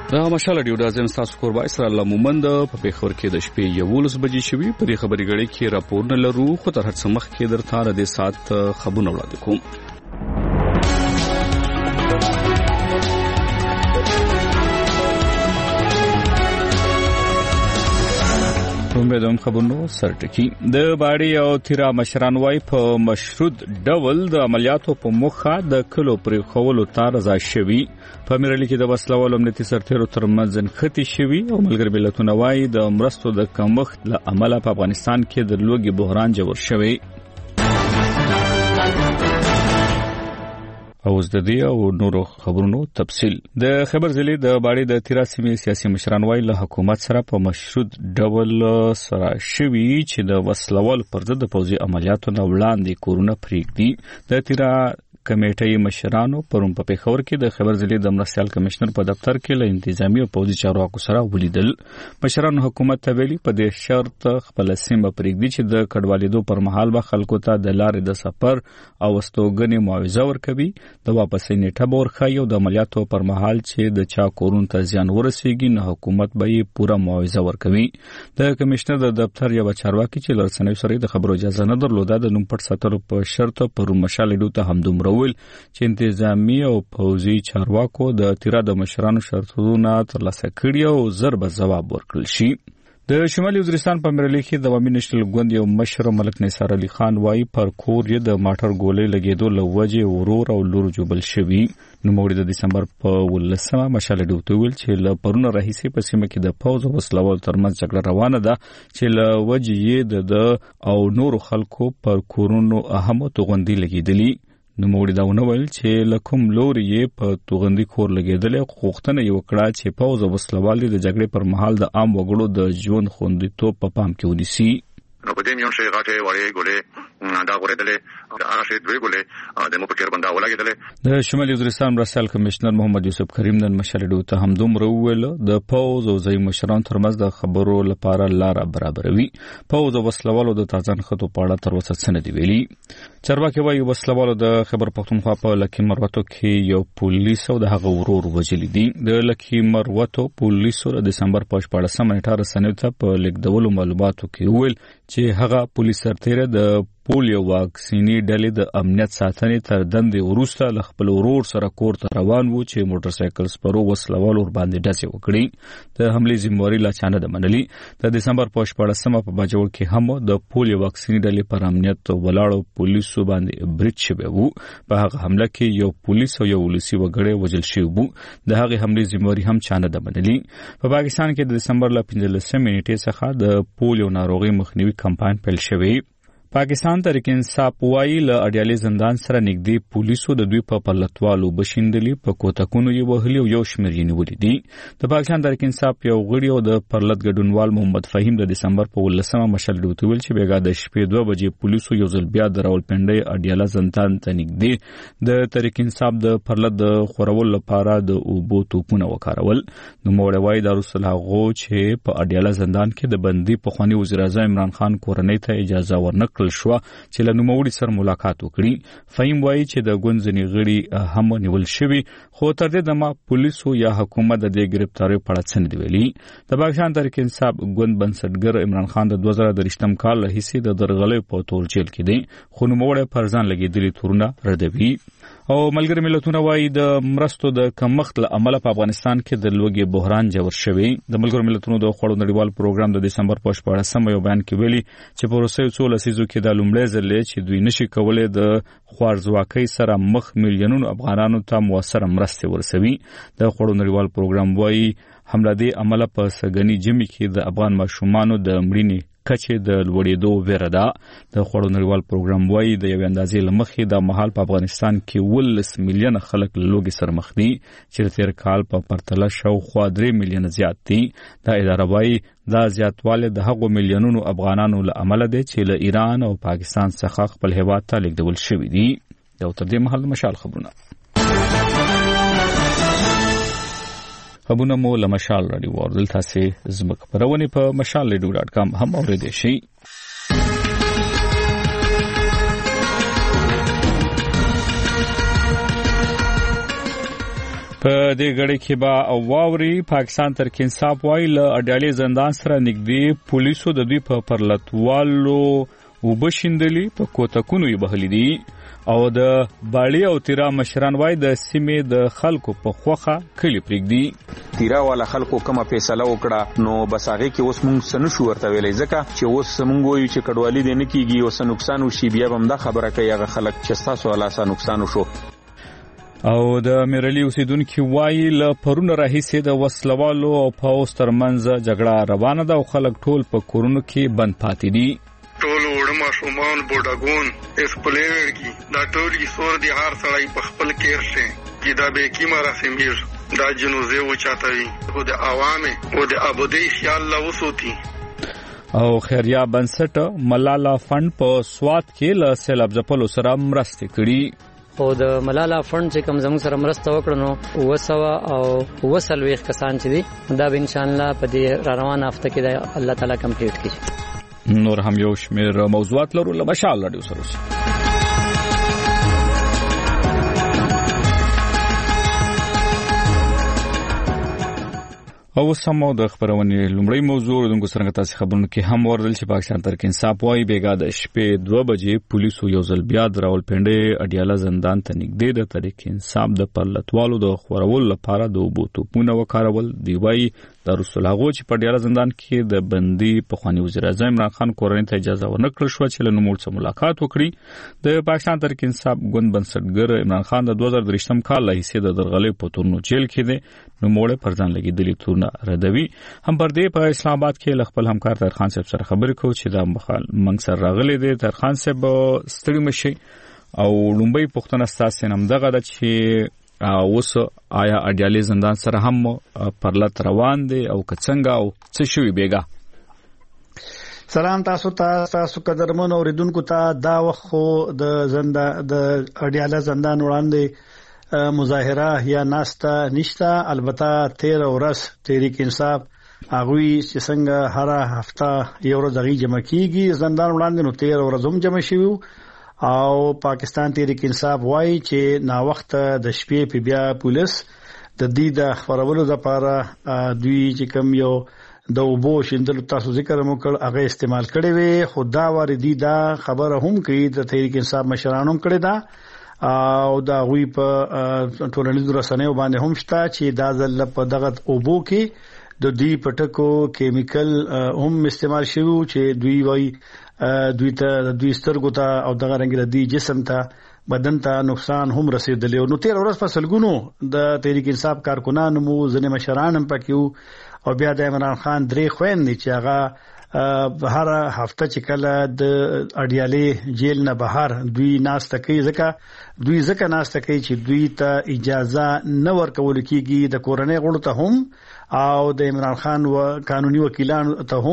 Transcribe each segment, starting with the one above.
دا مشال ډیو د ازم تاسو کوربای سره الله مومند په پیښور کې د شپې 11 بجې شوي په دې خبري غړي کې راپورونه لرو خو تر هر څه مخ کې درته را دي سات خبرونه وړاندې کوم. کومبدوم خبرونو سرټکی د باړی او تیرا مشران وای په مشروط ډول د عملیاتو په مخه د کلو پر خولو تار رضا شوی په امریکا کې د وسلوال امنیتي سرتیرو ترمنځ ختی شوی او ملګری ملتونه وای د مرستو د کمښت له امله په افغانستان کې د لوګي بحران جوړ شوی. او د دې او نورو خبرونو تفصيل د خبر ضلع د باړی د تیرا سیمې سیاسي مشران وای له حکومت سره په مشروط ډول سره شوی چې د وسلوال پر ضد پوځي عملیاتو نه وړاندې کورونه پریږدي. د تیرا کمیټې مشرانو پرون په پیښور کې د خبر ضلع د مرستيال کمشنر په دفتر کې له انتظامی او پوځي چارواکو سره ولیدل. مشرانو حکومت ته ویلي په دې شرط خپل سیمه پریږدي چې د کډوالېدو پر مهال به خلکو ته د لارې د سفر او استوګنې معاوضه ورکوي، د واپسې نیټه به ورښایي او د عملیاتو پر مهال چې د چا کورونو ته زیان ورسیږي نو حکومت به یې پوره معاوضه ورکوي. د کمشنر د دفتر یو چارواکي چې لرسنوي سره د خبرو اجازه نه درلوده د نوم پټ ساتلو په شرط پر مشالېدو ته همدومره چې انتظامی او پوځي چارواکو د تیرا د مشرانو شرطونه ترلاسه کړي او ضرب جواب ورکړل شي. د شمالي وزیرستان په امریکا کې د عوامي نېشنل ګوند یو مشر ملک نثار علي خان وای پر کور یې د ماټر ګولې لګیدو لوجه ورور او لور جوبل شوی. نو موږ د دسمبر په 18مه مشال ډوته ویل چې له پرونه رئیسې په سیمه کې د پوز او وسلوال ترمنځ جګړه روانه ده چې له وجه یې د او نور خلکو پر کورونو اهمه توغندي لګیدلی. نو موږ دا ونویل چې لکم لوري یې په توغندي کور لګیدلې خوختنه یو کړه چې پوز او وسلوال د جګړې پر مهال د عام وګړو د ژوند خوندیتوب په پام کې ونیسي. نو په دې میون شي غاټه وړې ګولې دا غوړېدلې هغه شی دوی ګولې د مو په کېر باندې ولګېدلې. د شمالي وزیرستان مرستيال کمشنر محمد یوسف کریم نن مشالډو ته همدومره وویل د پوز او ځای مشران ترمنځ د خبرو لپاره لار برابروي. پوز او وسلوالو د تازان خطو په اړه تر اوسه څه نه دی ویلي. چارواکي وایي وسلوالو د خبر پښتونخوا په لکی مروتو کې یو پولیس او د هغه ورور وجلی دي. د لکی مروتو پولیسو د دسمبر په 14 نیټه رسنیو ته په لیکدولو معلوماتو کې ویل چې هغه پولیس سرتیره د پولیو واکسینی ډلې د امنیت ساتنې تر دندې وروسته له خپل ورور سره کور ته روان وو چې موټر سایکل سپرو وسلوال ور باندې ډزې وکړي. د حملې ذمہواری لا چانه د منلي. د دسمبر په 14مه په باجوړ کې هم د پولیو واکسینی ډلې پر امنیت ولاړو پولیسو باندې برید شوی وو. په هغه حمله کې یو پولیس او یو ولسی وګړی وژل شوی وو. د هغه حملې ذمہواری هم چانه د منلي. په پاکستان کې د دسمبر ل 15 نیټې څخه د پولیو ناروغي مخنیوي کمپاین پیل شوی. پاکستان تحریک انصاف وایي له اډیالي زندان سره نږدې پولیسو د دوی په پلتوالو بشیندلي په کوتکونو یو وهلي او یو شمېر یې نیولي دي. د پاکستان تحریک انصاف یو غړي او د پرلط ګډونوال محمد فهیم د دسمبر په 18مه مشال ډوته ویل چې بیګا د شپې 2 بجې پولیسو یو ځل بیا د راولپنډۍ اډیاله زندان ته نږدې د تحریک انصاف د پرلط د خورول لپاره د اوبو توپونه وکارول. نو موږ وایي د رسول هغه چې په اډیاله زندان کې د بندي په خواني وزیر اعظم عمران خان کورنۍ ته اجازه ورنکړه شو چې له نوموړي سره ملاقات وکړي. فهیم وایي چې د ګوندځنی غړي هم نیول شوی خو تر دې دمه پولیسو یا حکومت د دې گرفتاری په اړه څه نه دی ویلي. د پاکستان تحریک انصاف ګوند بنسټګر عمران خان د 2023م کال له حصے د درغلې په تور جیل کې دی خو نوموړي پرځان لګیدلي تورونه ردوي. او ملګری ملتونه وایي د مرستو د کمښت له امله په افغانستان کې د لوګي بحران جوړ شوی. د ملګری ملتونو د خوړو نړیوال پروګرام د دسمبر په 14مه یو بیان کې ویلي چې په روسي 16 لسیزو کې د لومړي ځل چې دوی نشي کولای د خوارځواکۍ سره مخ میلیونونو افغانانو ته موثر مرستې ورسوي. د خوړو نړیوال پروګرام وایي حمله دې عمله په سګنی جمی کې د افغان ماشومانو د مړینې کچې د لوړېدو ویره ده. د خوړو نړیوال پروګرام وایي د یو اندازې لمخې د مهال په افغانستان کې 10 میلیون خلک لوګي سره مخ دي چې تیر کال په پرتله شاوخوا 3 میلیون زیات دي. دا اداره وایي دا زیاتوالی د هغو میلیونونو افغانانو له امله دی چې له ایران او پاکستان څخه خپل هیواد ته لیږدول شوي دي. دا تر دې مهال مشال خبرونه خبرونه مو له مشال راډیو واردل تاسو زموږ پرونی په mashalradio.com هم اوریدئ شئ. په دې غړي کې با واوري پاکستان ترک انصاف وایي له اډیالي زندان سره نږدې پولیسو د دوی په پرلتوالو وبشندلي په کوتکونو یې بهلي دي او د باړي او تیرا مشران وایي د سیمې د خلکو په خوخه کلی پرېږدي تیرا والا خلکو کومه فیصله وکړه نو بس هغه کې اوس مونږ سن شو ورته ویلې ځکه چې اوس مونږ وایو چې کډوالي دې نه کیږي اوس نقصان وشي بیا هم دا خبره کوي هغه خلک چې تاسو والا سره نقصان وشو او د میرلی اوسیدونکو وایي له پرونه راهیسې د وسلوالو او پاوس ترمنځ جګړه روانه ده او خلک ټول په کورونو کې بند پاتې دي ټول وړما شومان بوډاګون اسپلېور کی دا ټول یې سور دي هر سړی په خپل کېر شي چې دا به کیما رسمیر دا جنوزه و چاتوي خو د عوامه او د ابدي خیال لا وسوتي او خیریا بنسټ ملالا فند په سوات کې له سیلاب ځپلو سره مرسته کړي او د ملالا فند چې کوم زموږ سره مرسته وکړنو وسوا او وسلويخ کسان چې دي دا به ان شاء الله په دې روان هفته کې د الله تعالی کمپلیټ کړي نور هم یو شمیر موضوعات لرو له مشال رادیو سره او سمو د خبرونې لومړی موضوع دغه څنګه تاسو خبرونه کې هم وردل چې پاکستان ترک انصاف وایي بیګا د شپې 2 بجې پولیسو یو ځل بیا د راولپنډي اډیاله زندان ته نږدې د تحریک انصاف د پرلتوالو د خورولو لپاره د وبوتوپونه وکارول دی وایي د رسول هغه چې په اډیاله زندان کې د بندي په خواني وزیر اعظم عمران خان کورنۍ ته اجازه ورنکړه شو چې له نوموړ سره ملاقات وکړي د پاکستان ترک انصاف ګوند بنسټګر عمران خان د 2023 کال له حصے د درغلې په تورنو جیل کې دی نوموړ پرځان لګیدلی تورنه ردوي هم پر دې په اسلام آباد کې خپل همکار تر خان صاحب سره خبرې کوي چې دا منګ سره راغلي دي تر خان صاحب ستړي مشي او لومبي پښتنه ستاسو نم دغه د چې اوس آیا اډیالي زندان سره هم پرلت روان دي او څنګه او څه شوی بیګا سلام تاسو قدرمن اوریدونکو ته دا وخت د اډیاله زندان وړاندې مظاهره یا ناستا نشتا البته 13 ورځ تحریک انصاف هغه چې څنګه هر هفته یو ورځ غي جمع کیږي زندان وړاندې نو 13 ورځ هم جمع شوی او پاکستان تحریک انصاف وایي چې نا وخت د شپې په بیا پولیس د دې د خبرولو لپاره دوی چې کوم یو د وبو شیندلو تاسو ذکر مو کړ هغه استعمال کړي وي خدا وردی دا خبره هم کوي د تحریک انصاف مشرانو هم کړي دا او دا وی په ټولنیزو رسنیو باندې هم شته چې دا ځل په دغه وبو کې د دې پټکو کیمیکل هم استعمال شوی چې دوی وایي دوی سترګو ته او دغه رنګ د دې جسم ته بدن ته نقصان هم رسیدلی نو 13 ورځ په سلګونو د تحریک انصاف کارکونانو مو ځنې مشران هم پکې او بیا د عمران خان درې خويندې چې هغه هر هفته چې کله د اډیالي جیل نه بهر دوی ناسته کوي ځکه ناسته کوي چې دوی ته اجازه نه ورکول کیږي د کورنۍ غړو ته هم او د عمران خان و قانوني وکیلانو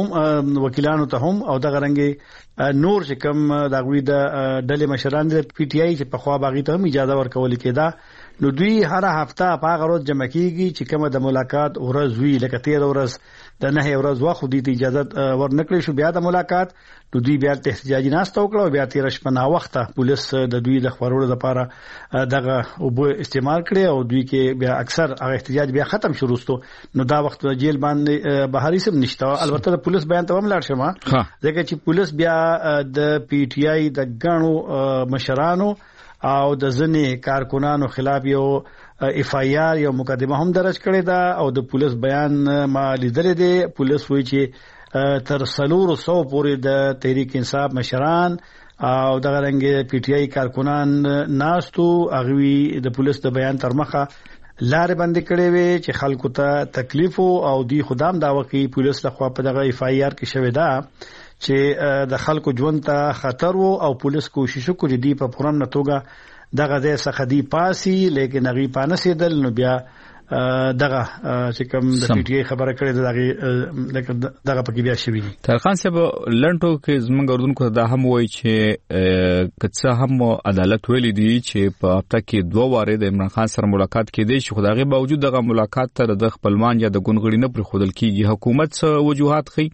ته هم او د غرنګي نور چې کوم د غوی د ډلې مشران د پی ټی آی چې په خوا باغی ته هم اجازه ورکول کېده نو دوی هر هفته په غروز جمع کیږي چې کومه د ملاقات ورځ وی لکه 13 ورځ د نه ورځ واخو دي اجازه ورنکړي شو بیا د ملاقات نو دوی بیا احتجاجي ناسته وکړه بیا 13 شپه نا وخته پولیس د دوی د خبرولو لپاره دغه وبو استعمال کړي او دوی کې بیا اکثر هغه احتجاج بیا ختم شروستو نو دا وخت جیل باندې بهاري سم نشته البته د پولیس بیان ته هم لاړ شمه ځکه چې پولیس بیا د پی ټی آی د غاڼو مشرانو او د ځنې کارکونانو خلاف یو اف آی آر یو مقدمه هم درج کړې ده او د پولیس بیان ما لیدل دي پولیس وایي چې تر 300 پورې د تحریک انصاف مشران او د غرنګ پی ټی آی کارکونان ناستو اغوی د پولیس د بیان تر مخه لارې بند کړې وي چې خلکو ته تکلیف او دی خدام دا وکي پولیس لخوا په دغه اف آی آر کې شوی دا چې د خلکو ژوند ته خطر او پولیس کوشش کوي دی په پوره توګه دغه ځای څخه دی پاسي لیکن هغه پانسیدل نو بیا دغه چې کوم د پی ټی آی خبره کړې دغه پکې بیا شوی ترخان صاحب لنټو کې زمونږ اردوونکو دا هم وایي چې کڅه هم عدالت ویلي دی چې په هفته کې 2 واره د عمران خان سره ملاقات کېدی شي خدای باوجود دغه ملاقات ته د خپلوان یا د ګونګړي نه پر خودل کیږي حکومت څه وجوهات خي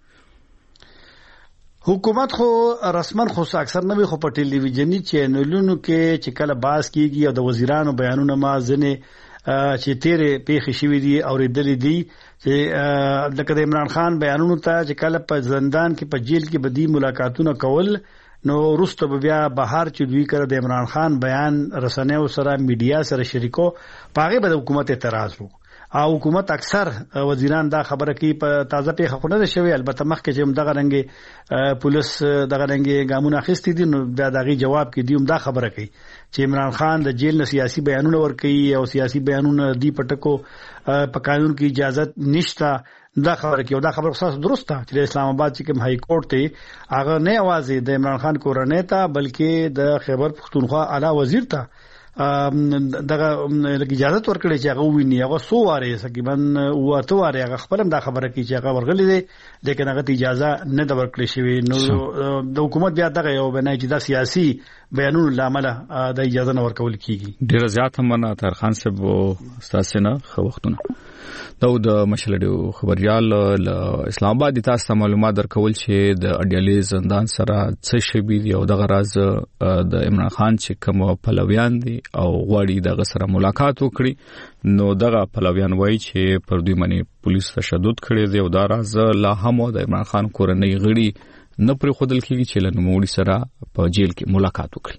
حکومت خو رسمن خو اکثر نه خو په ټلویزیونی چینلونو کې چې کله باز کیږي او د وزیرانو بیانونه ما ځنه چې تیرې پیښې شوې دي او ریدلې دي چې لکه د عمران خان بیانونو ته چې کله په زندان کې په جیل کې بدی ملاقاتونه کول نو وروسته بیا بهر چې دوی کړه د عمران خان بیان رسنیو سره میډیا سره شریکو پاغه به حکومت اعتراض وکړو او حکومت اکثر وزیران دا خبره کوي په تازه پیښه خو نه شوی البته مخکې چې دغه رنګي پولیس دغه رنګي ګامونه اخیستي دي نو دا دغه جواب کې دی دا خبره کوي چې عمران خان د جیل نه سیاسي بیانونه ورکوي او سیاسي بیانونه دی پټکو په قانون کې اجازه نشته دا خبره کوي دا خبره خاص درسته چې اسلام آباد چې کوم های کورټ ته هغه نه आवाज د عمران خان کورنۍ ته بلکې د خیبر پختونخوا اعلی وزیر ته دغه اجازه ورکړي چې هغه ویني هغه سو واره تقریبا واته واره هغه خپل دا خبره کوي چې هغه ورغلي دي لیکن هغه اجازه نه د ورکړي شوی نو د حکومت بیا دغه یو بنای چې دا سیاسي بیانونو لامل د اجازه نه ورکول کیږي ډیر زیات هم نه تر خان صاحب استاسنه خو وختونه د مشلډو خبريال اسلام آباد د تاسو معلومات درکول چې د اډیالي زندان سره څه شبي دی او د غراز د عمران خان چې کوم پلویان دي او غواړي د سره ملاقات وکړي نو دغه پلویان وایي چې پر دوی باندې پولیس تشدد کړی دی او دا راز لا هم د عمران خان کورنۍ غړي نه پرې خودل کیږي چې له نوموړي سره په جیل کې ملاقات وکړي.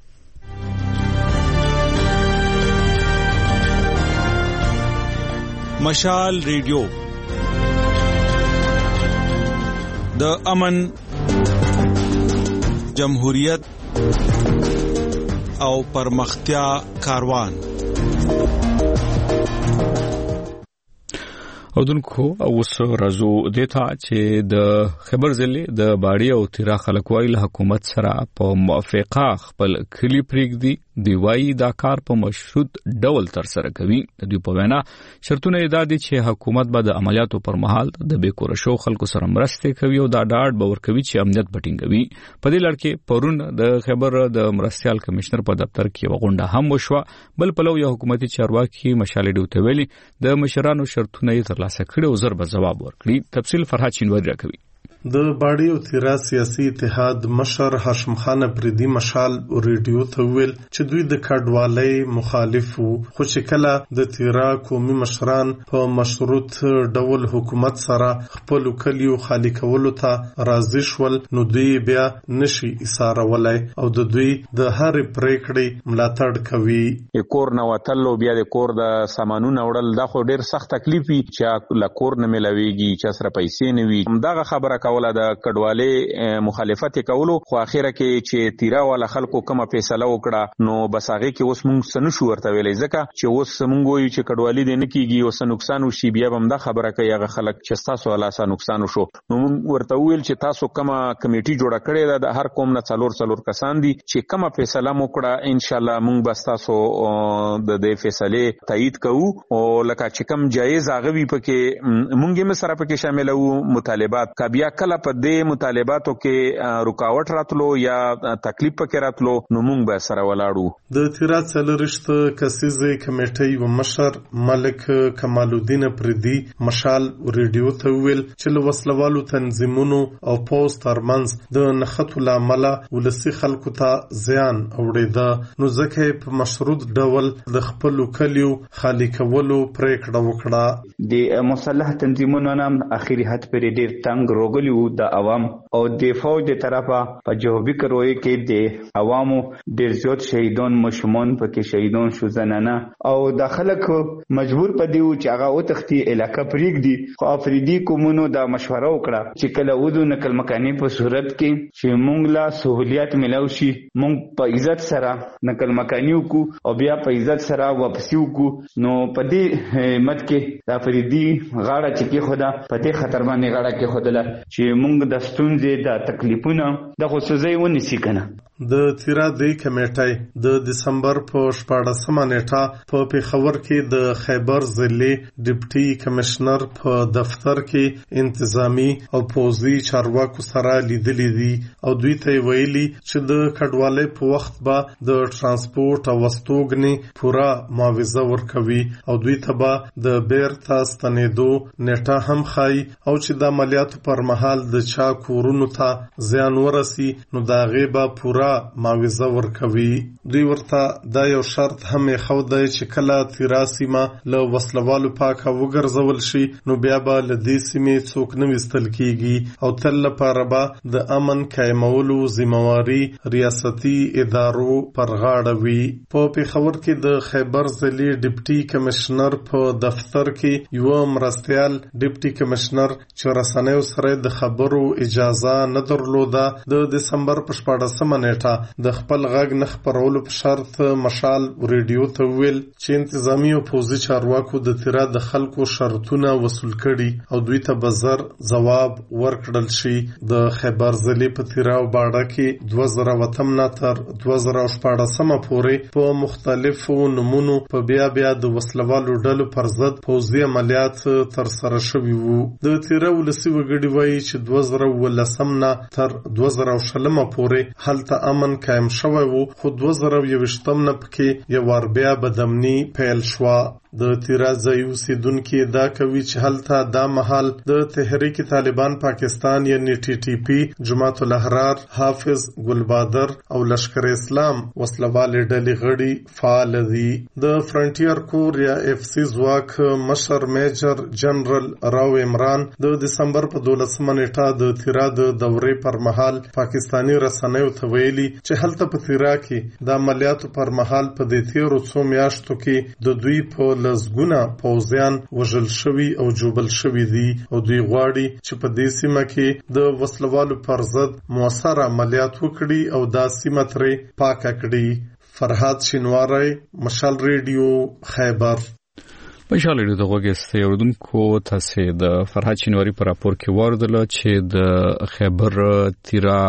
مشال ریډیو د امن جمهوریت او پرمختیا کاروان اودونکو اوس راځو دته چې د خبر ضلع د باړی او تیرا خلکوای له حکومت سره په موافقه خپل کلی پریږدي دی وایي دا کار په مشروط ډول تر سره کوي. د دوی په وینا شرطونه ادا دي چې حکومت به د عملیاتو پر مهال د بیکور شو خلکو سره مرسته کوي او دا ډاډ باور کوي چې امنیت بټینګوي. په دې لړ کې پرون د خبر د مرستيال کمشنر په دفتر کې وغونډه هم وشوه. بل پلو یو حکومتي چارواکي مشالې ډوته ویلي د مشرانو شرطونه یې ترلاسه کړي او ضرب جواب ورکړي. تفصیل فرحات چینواری راکوي. د باړی او تیرا سیاسي اتحاد مشر هاشم خان پردي مشال ریډیو ته ویل چې دوی د کډوالۍ مخالف وو خو چې کله د تیرا قومي مشران په مشروط ډول حکومت سره خپل کلیو خالی کولو ته راضي شول نو دوی بیا نشي اسارولای او د دوی د هر پریکړې ملاتړ کوي. کور نه وتلو بیا د کور د سامانونو وړل دا خو ډیر سخت تکلیف وي چې لا کور نه ملويږي چې سره پیسې نه وي. همدغه خبره کوله د کډوالۍ مخالفت کولو خو اخیره کې چې تیرا والا خلکو کومه فیصله وکړه نو بس هغه کې اوس موږ سن شو ورته ویلې ځکه چې اوس موږ وایو چې کډوالۍ دې نه کیږي اوس نقصان وشي بیا هم دا خبره کوي هغه خلک چې تاسو والا سره نقصان وشو نو موږ ورته ویل چې تاسو کومه کمیټي جوړه کړې ده د هر قوم نه څلور کسان دي چې کومه فیصله وکړه ان شاء الله موږ بس تاسو د دې فیصله تایید کوو او لکه چې کوم جایز هغه وي پکې موږ هم سره پکې شامل وو مطالبات کا بیا کله په دې مطالباتو کې رکاوټ راتلو یا تکلیف پکې راتلو نو موږ به سره ولاړو. د تیرا څلرشت کسیزه کمیټې و مشر ملک کمال الدین پردي مشال ریډیو ته ویل چې له وسلوالو تنظیمونو او پوسټ ترمنځ د نخښتو لامل ولسی خلکو ته زیان اوړېده نو ځکه په مشروط ډول د خپل کلیو خالی کولو پریکړه وکړه. د مسلح تنظیمونو نام اخیری حد پر ډیر تنگ روغلی وو د عوام او د فوج د طرفه په جوابي کروي کې د عوامو ډیر زیات شهیدان مشمون پکې شهیدان شو زنانه او د خلک مجبور پدیو چې هغه او تختی علاقه پریږدي خو افریدي کومونو د مشوره وکړه چې کله ودو نقل مکاني په صورت کې چې مونږ لا سہولیات ملو شي مونږ په عزت سره نقل مکاني وکړو او بیا په عزت سره واپس وکړو نو په دې مت کې د افریدي غاړه چې کې خدا په دې خطر باندې غاړه کې خدله چې مونږ د ستونزې د تکلیفونو د خصوصي ونیسي کنه. د تیرا د کمیټې د دسمبر په 14مه نیټه په پیښور کې د خیبر ضلع ډیپټي کمشنر په دفتر کې انتظامی او پوزي چارواکو سره لیدلې دي او دوی ته ویلي چې د کډوالۍ په وخت به د ترانسپورت او وستوګنې پورا معاوضه ورکوي او دوی ته به د بیرته ستنېدو نیټه هم خای او چې د عملیاتو پر مهال د چا کورونو ته زیان ورسي نو دا غیبه پورا تیرا معاوضه ورکوي. دوی ورته دا یو شرط هم خو دی چې کله تیرا سیمه له وسلوالو پاکه وګرځول شي نو بیا به له دې سیمې څوک نه ویستل کیږي او تل لپاره به د امن قایمولو ذمہواری ریاستي ادارو پر غاړه وي. په پېښور کې د خیبر ضلعي ډیپټي کمشنر په دفتر کې یو مرستیال ډیپټي کمشنر چې رسنیو سره د خبرو اجازه نه درلوده د دسمبر په 14 نیټه د خپل غږ نه خپرولو په شرط مشال ریډیو ته ویل چې انتظامی او پوځي چارواکو د تیرا د خلکو شرطونه وصول کړي او دوی ته بزر جواب ورکړل شي. د خیبر ضلعي په تیرا او باډه کې 2008 نه تر 2014 پورې په مختلفو نمونو په بیا د وسلوالو ډلو پر ضد پوځي عملیات تر سره شوي وو. د تیرا ولسي وګړي وایي چې 2019 نه تر 2020 پورې هلته امن قائم شوی وو، خو 2021 نه پکې یو وار بیا بدامني پیل شوه. د تیرا ځای اوسیدونکي دا کوي چې هلته دا مهال د تحریک طالبان پاکستان یعنی TTP، جماعت الاحرار، حافظ ګلبادر او لشکر اسلام وسلوالې ډلې غړي فعال دي. د فرنټیر کور یا FC ځواک مشر میجر جنرال راو عمران د دسمبر په 12 نیټه د تیرا د دورې پر مهال پاکستانی رسنیو ته ویلي چې هلته په تیرا کې د عملیاتو پر مهال په دې تیرو څو میاشتو کې د دوی په لزګونه پوځیان وژل شوي او جوبل شوي دي او دوی غواړي چې په دې سیمه کې د وسلوالو پر ضد موثر عملیات وکړي او دا سیمه ترې پاکه کړي. فرهاد شینواری، مشال ریډیو، خیبر. مشال ریډیو ته غوږی اوریدونکو تاسو د فرهاد شینواری پر راپور کې واردله چې د خیبر تیرا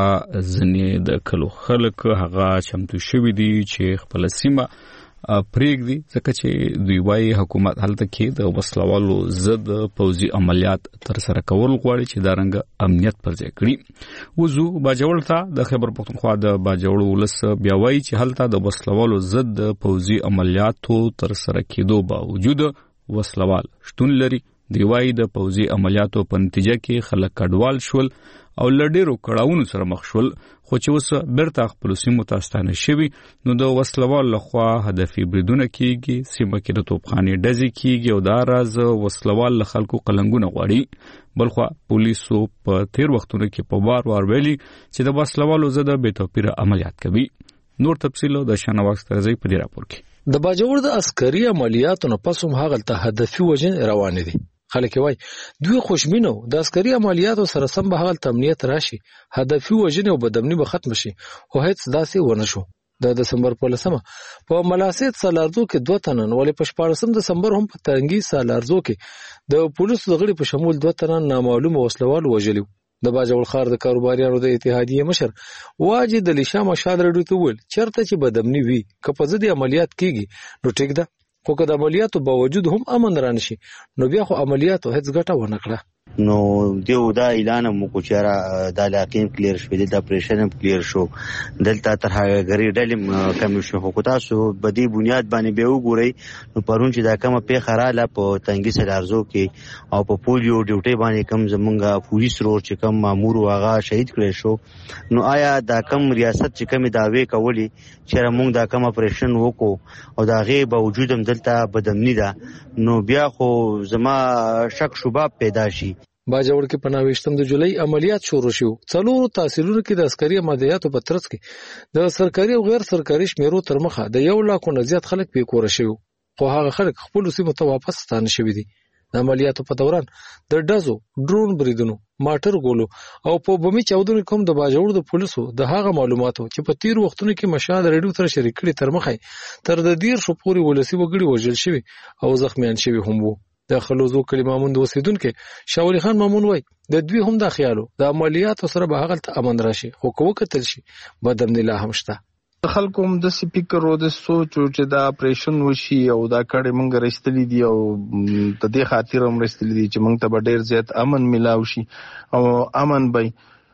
ځنې د کلو خلک هغه چمتو شوي دي چې خپل سیمه پریږدي ځکه چې دوی وايي حکومت هلته کې د وسلوالو ضد پوځي عملیات تر سره کول غواړي چې دا رنګ امنیت پر ځای کړي. وزو باجوړ ته د خیبر پختونخوا د باجوړ ولس بیا وايي چې هلته د وسلوالو ضد پوځي عملیاتو تر سره کېدو باوجود وسلوال شتون لري. دی وايي د پوځي عملیاتو په نتیجه کې خلک کډوال شول او لډیرو کړهونو سره مخ شول، خو چې اوس بیرته خپل سیمو ته ستانه شوي نو د وسلوال لخوا هدفي بریدونه کیږي، سیمه کې د توپخانې ډزې کیږي او دا راز وسلوال له خلکو قلنګونه غواړي. بلخوا پولیسو په تیر وختونو کې په وار ویلي چې د وسلوالو ضد بې توپیره عملیات کوي. نور تفصیل د شانواز ترزی په دې راپور کې. د باجوړ د عسکري عملیاتو نه پس هم هغه ته هدفي وژنې روان دي. خلک وای دوی خوشبینو د عسکري عملیاتو سره سم به هغه امنیت راشي، هدفي وژنې او بدامني به ختم شي، خو هیڅ داسې ونه شو. د دسمبر په 10 په ملاسید سالارزو کې 2 تنن ولې په 14 دسمبر هم په تنګي سالارزو کې د پولیسو غړي په شمول 2 تنن نامعلوم وسلوال وژلي. د باجوړ خار د کاروباریانو د اتحادیې مشر واجد علی شاه مشال رډو ته ویل چرته چې بدامني وي که په ضد عملیات کیږي نو ټیک ده، خو که د عملیاتو باوجود هم امن رانشي نو بیا خو عملیاتو هیڅ ګټه ونه کړه. نو دیو دا اعلان مو کو چیرې د علاقې کلیر شو، د اپریشن کلیر شو، دلته تر هغه غری ډلې کم شو. خو تاسو بدی بنیاد باندې به وګورئ نو پرون چې دا کومه پیښه رااله په تنګي سلارزو کې او په پولیو ډیوټي باندې کم زمونږه پولیس رور چې کم مامور واغه شهید کړي شو، نو آیا دا کم ریاست چې کم داوی کولی چې موږ دا کم اپریشن وکړو او دا غي باوجود هم دلته بدامني ده، نو بیا خو زما شک شوبه پیدا شي. باجوړ کې په 29 د جولای عملیات شروع شو. څلورو تحصیلونو کې د عسکري عملیاتو په ترڅ کې د سرکاري او غیر سرکاري شمیرو تر مخه د 1 لاک نه زیات خلک په کور شوی، خو هغه خلک خپل سیمو ته واپس ستانه شوی دي. د عملیاتو په دوران د ډزو، ډرون بریدونو، ماټر ګولو او په بمي چاودنو کوم د باجوړ د پولیسو د هغه معلوماتو چې په تیر وختونو کې مشال ریډیو تر شریک کړي تر مخه تر د ډیر شو پوري ولسی وګړي وژل شوی او زخمیان شوی هم وو. د خلوزو کلمامون د اوسیدونکو شاولی خان مامون وای د دوی هم د خیالو د عملیاتو سره به هغه ته امن راشي، خو کو کتل شي بدامني لا هم شته. خلکو هم د سپیکر او د سوچ چې دا اپریشن وشي او دا کړي مونږ رښتلې دي او د دې خاطر هم رښتلې دي چې مونږ ته ډېر زیات امن ملاوي شي او امن به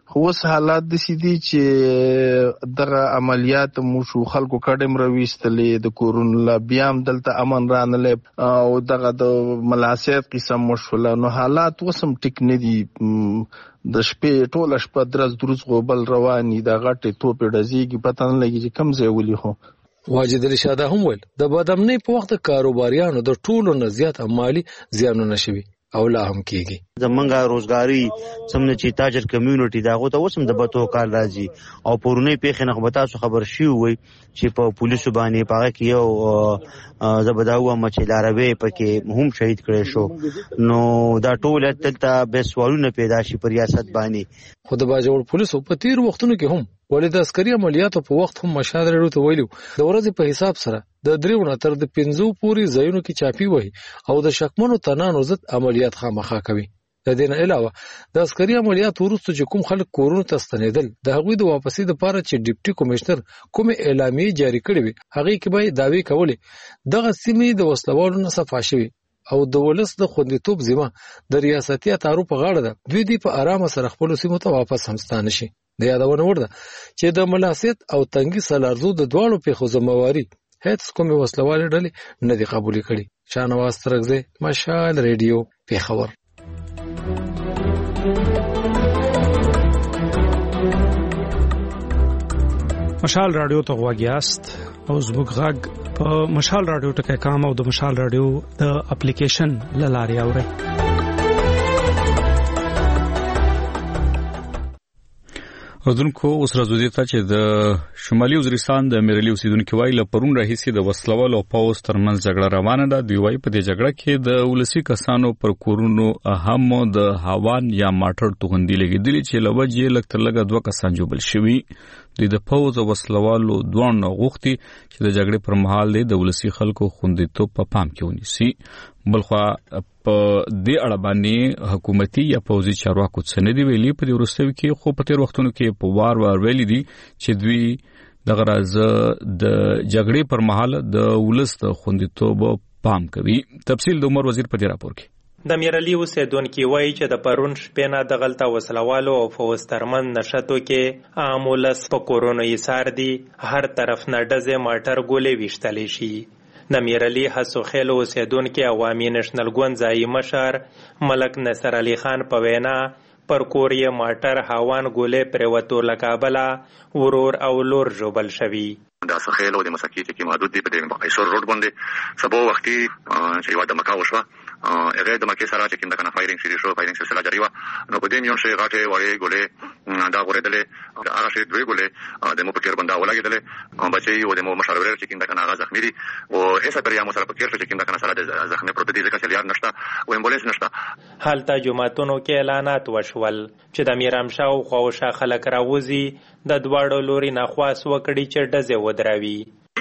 اوس حالات د سيدي چې دغه عملیات مو شو خلکو کډم رويستلې د کورونه بیام دلته امن رانلې او دغه د ملاسیت قسم مشوله نو حالات وسم ټیک نه دي د شپې ټوله شپه درز غوبل رواني د غټه توپې ډزيږي پته نه لګي چې کم ځای ولي خو واجد الشاده هم ول د بادامنۍ په وخت کاروباریانو د ټولو نه زیات مالی زیانونه شوي او لا هم کېږي. زمونږه روزګاری سمنه چې تاجر کمیونټي داغه ته وسم د بتو کار راځي او پورونی پیښه نه غبطاسو خبر شي وي چې په پولیسو باندې پاګه کیو زبداوه مچ لاروي پکې هم شهید کړي شو نو دا ټول تلته به سوالونه پیدا شي پر ریاست باندې. خو د باجوړ پولیسو په تیر وختونو کې هم ولې د عسکري عملیاتو په وخت هم مشهد لري ته ویلو د ورځې په حساب سره د 3 تر د 5 پوري ځایونو کې چاپی وای او د شکمنو تنانو ضد عملیات خامخا کوي. د دې نه علاوه د عسکري عملیاتو وروسته چې کوم خلک کورونو ته ستنېدل د هغوی د واپسې لپاره چې ډیپټي کمشنر کوم اعلامیه جاری کړې وي هغه کې به داوی کولې دغه سیمې د وسلوالو نه صفا شوي او د ولس د خوندیتوب ذمہ د ریاستي اتارو په غاړه ده دوی دی په آرامه سره خپل سیمو ته واپس همستانه شي. د یادونه ورده چې د ملاسیت او تنګي سلارزو د دواړو پیښو ذمہواری هیڅ کومه وسلوالې ډلې نه دي قبول کړي. شاهنواز ترغزه مشال ریډیو پیښور. مشال رادیو ته غواګیاست او زموږ غږ په مشال رادیو ټکي کام او د مشال رادیو د اپلیکیشن لاري اوري. ودونکو اوس راځو ته چې د شمالي وزیرستان د میرلی اوسیدونکو وایي له پرون راهیسې د وسلوال او پاوز ترمنځ جګړه روانه ده. دوی وایي په دې جګړه کې د ولسی کسانو پر کورونو هم د هاوان یا ماټر توغندي لګیدلې چې لوجه لکه لګه 2 کسان جوړل شوي. دوی د پاوز او وسلوالو دوه غوښتي چې د جګړې پر مهال د ولسی خلکو خوندیتوب په پام کې ونیسي. بلخوا په دې اړه باندې حکومتي یا پوځي چارواکو څه نه دی ویلي په دې وروستیو کې خو په تیر وختونو کې په وار ویلي دي چې دوی دغه راز د جګړې پر مهال د ولس د خوندیتوب پام کوي. تفصیل د عمر وزیر په دې راپور کې. د میرلی اوسیدونکو وایي چې د پرون شپې نه د غلطه وسلوالو او فوز ترمن نشټو کې عامولس په کورونو یې سار دي هر طرف نه ډزې ماټر ګولې وشتلې شي. د میرلی حسو خیل اوسیدونکو عوامي نېشنل ګوند ځایي مشر ملک نصر علي خان په وینا پر کورې ماټر هاوان ګولې پروتو لکابلا ورور او لور جوبل شوی. دا سخیل او د مساکیت کې محدود دي په ایسور روډ باندې سبو وختي چې واده مکا وشوه هغه د مکه سره چې کوم د کنه فایرینګ شری شو فایرینګ سلسله جاری و نو په دې میون شي غاټه وړې ګولې دا غوړېدلې هغه شي دوی ګولې د مو پکیر بندا ولګېدلې بچي او د مو مشاورې چې کوم د کنه هغه زخمي دي او هیڅ بریا مو سره پکیر چې کوم د کنه سره د زخمي پروت دي ځکه چې یار نشته او امبولانس نشته. حالت جمعتونو کې اعلانات وشول چې د میرامشاو خواوشا خلک راوځي د دواړو لوري نه خواس وکړي چې ډزې ودراوي.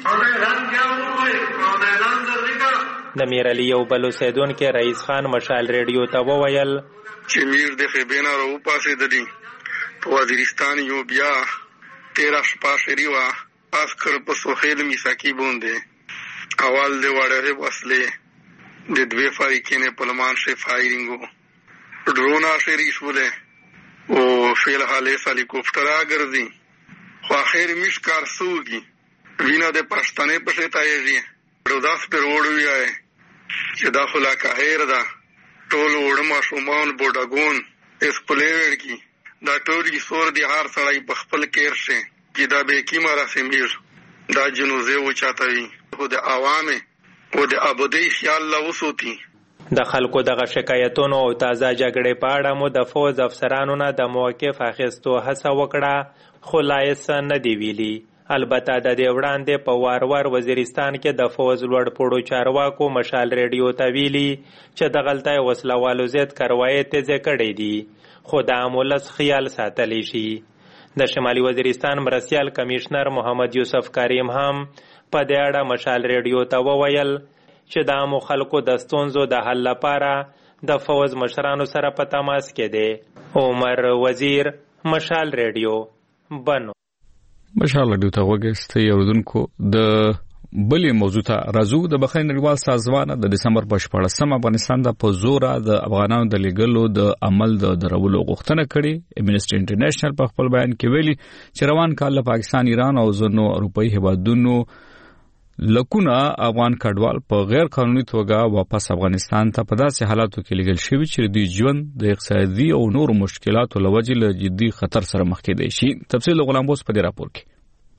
د میرلی یو بل اوسیدونکو رئیس خان مشال ریډیو ته وویل چې میر د خیبینا راو پاسې دلی په وزیرستان یو بیا 13 شپه شری وا پاس کړ په سوخیل میساکی بونده اول د وړه وسلې د دوی فاریکینه په لمان شي فایرینګو ډرون شری شوله او فعل حاله هلیکوپټر اگرځي خو اخر مش کار سوګي وینا د پښتنې په شتایږي وروداس پر وړوي چې دا خلا کاهیر دا ټول وړما شومان بوډاګون اسپلیور کی دا ټول سور دی هر سړی په خپل کېر شي چې دا به کی مارا سیمیر دا جنوزه و چاتوي خو د عوامه او د ابدی خیال لا وسوتی. د خلکو دغه شکایتونو او تازه جګړې په اړه مو د فوز افسرانو نه د موقف اخیستو هڅه وکړه خو لایس نه دی ویلي. البته د دې وړاندې په وار وزیرستان کې د فوز لوړ پوړو چارواکو مشال ریډیو ته ویلي چې د غلطه وسلوالو زیات کاروایی تیزه کړې دي خو د امولس خیال ساتلی شي. د شمالي وزیرستان مرستیال کمشنر محمد یوسف کریم هم په دې اړه مشال ریډیو ته وویل چې د عامو خلکو د ستونزو د حل لپاره د فوز مشرانو سره په تماس کې دی. عمر وزیر مشال ریډیو بنو. مشال ډیو ته وګسته یوردونکو د بلې موضوع ته راځو. د بخښنې نړیوال سازمان د دسمبر په 14 افغانستان د په زور د افغانانو د لګلو د عمل د درولو غوښتنه کړې. امنیسټي انټرنیشنل په خپل بیان کې ویلي چې روان کال له پاکستان، ایران او ځینو اروپאי هیوادونو لکونه افغان کډوال په غیر قانوني توګه واپس افغانستان ته په داسې حالاتو کې لګل شوي چې د ژوند د اقتصادي او نورو مشکلاتو لوجې له جدي خطر سره مخ کېدای شي. تفصیل غلام بوس په دې راپور کې.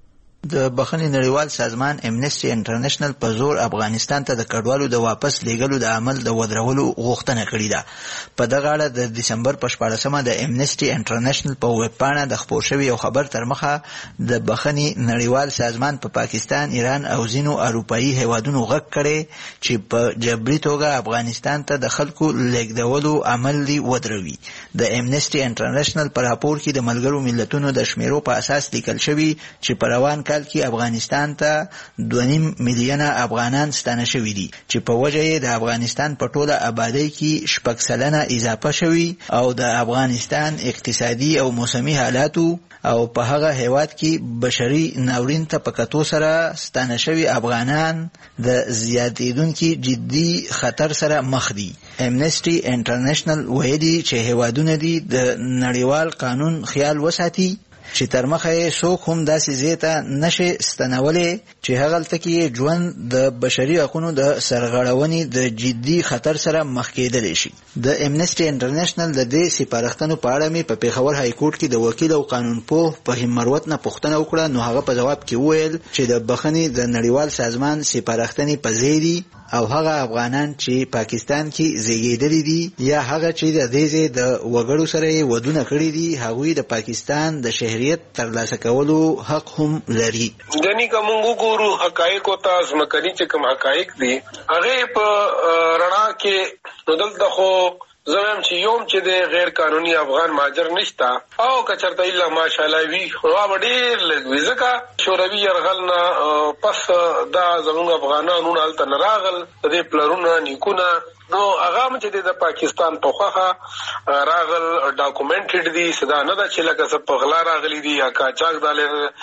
د بخښنې نړیوال سازمان امنیسټي انټرنیشنل په زور افغانستان ته د کډوالو د واپس لیږلو د عمل د ودرولو غوښتنه کړې ده. په دغه اړه د دسمبر په 14 د امنیسټي انټرنیشنل په ویب پاڼه د خپور شوي یو خبر تر مخه د بخښنې نړیوال سازمان په پاکستان، ایران او ځینو اروپאי هیوادونو غږ کړی چې په جبري توګه افغانستان ته د خلکو لیږدولو عمل دی ودروي. د امنیسټي انټرنیشنل په راپور کې د ملګرو ملتونو د شمیرو په اساس لیکل شوي چې په روان کال کې افغانستان ته 2.5 میلیونه افغانان ستانه شوي دي چې په وجه یې د افغانستان په ټوله آبادی کې 6% اضافه شوي او د افغانستان اقتصادي او موسمي حالاتو او په هغه هیواد کې بشري ناورین ته په کتو سره ستانه شوي افغانان د زیاتیدونکي جدي خطر سره مخ دي. امنیسټي انټرنیشنل ویلي چې هیوادونه دي د نړیوال قانون خیال وساتي چې تر مخه یې څوک هم داسې ځای ته نشي ستنولی چې هغلته کې ژوند د بشري حقونو د سرغړونې د جدي خطر سره مخ کېدلی شي. د امنیسټي انټرنیشنل د دې سپارښتنو په اړه مې په پیښور های کورټ کې د وکیل او قانونپوه فهیم مروت نه پوښتنه وکړه، نو هغه په جواب کې وویل چې د بخښنې د نړیوال سازمان سپارښتنې په ځای دي او هغه افغانان چې پاکستان کې زیږیدلي دي یا هغه چې د دې ځای د وګړو سره یې ودونه کړي دي هغوی د پاکستان د شهریت ترلاسه کولو حق هم لري. دني کوم وګورو حقایق او تاسو مکني چې کوم حقایق دي هغه په رڼا کې دلته خو زمم چې یوم چې د غیر قانوني افغان مهاجر نشتا او کچرته الا ماشاءالله وی خو ډیر لږ ځکه شوروي يرغلنا پس دا زموږ افغانانو هلته نراغل د پلرونه نیکونه نو هغه چې د پاکستان په خوخه راغل ډاکومنټډ دي صدا نه دا چې لکه څه په غلا راغلي دي یا کاچاک د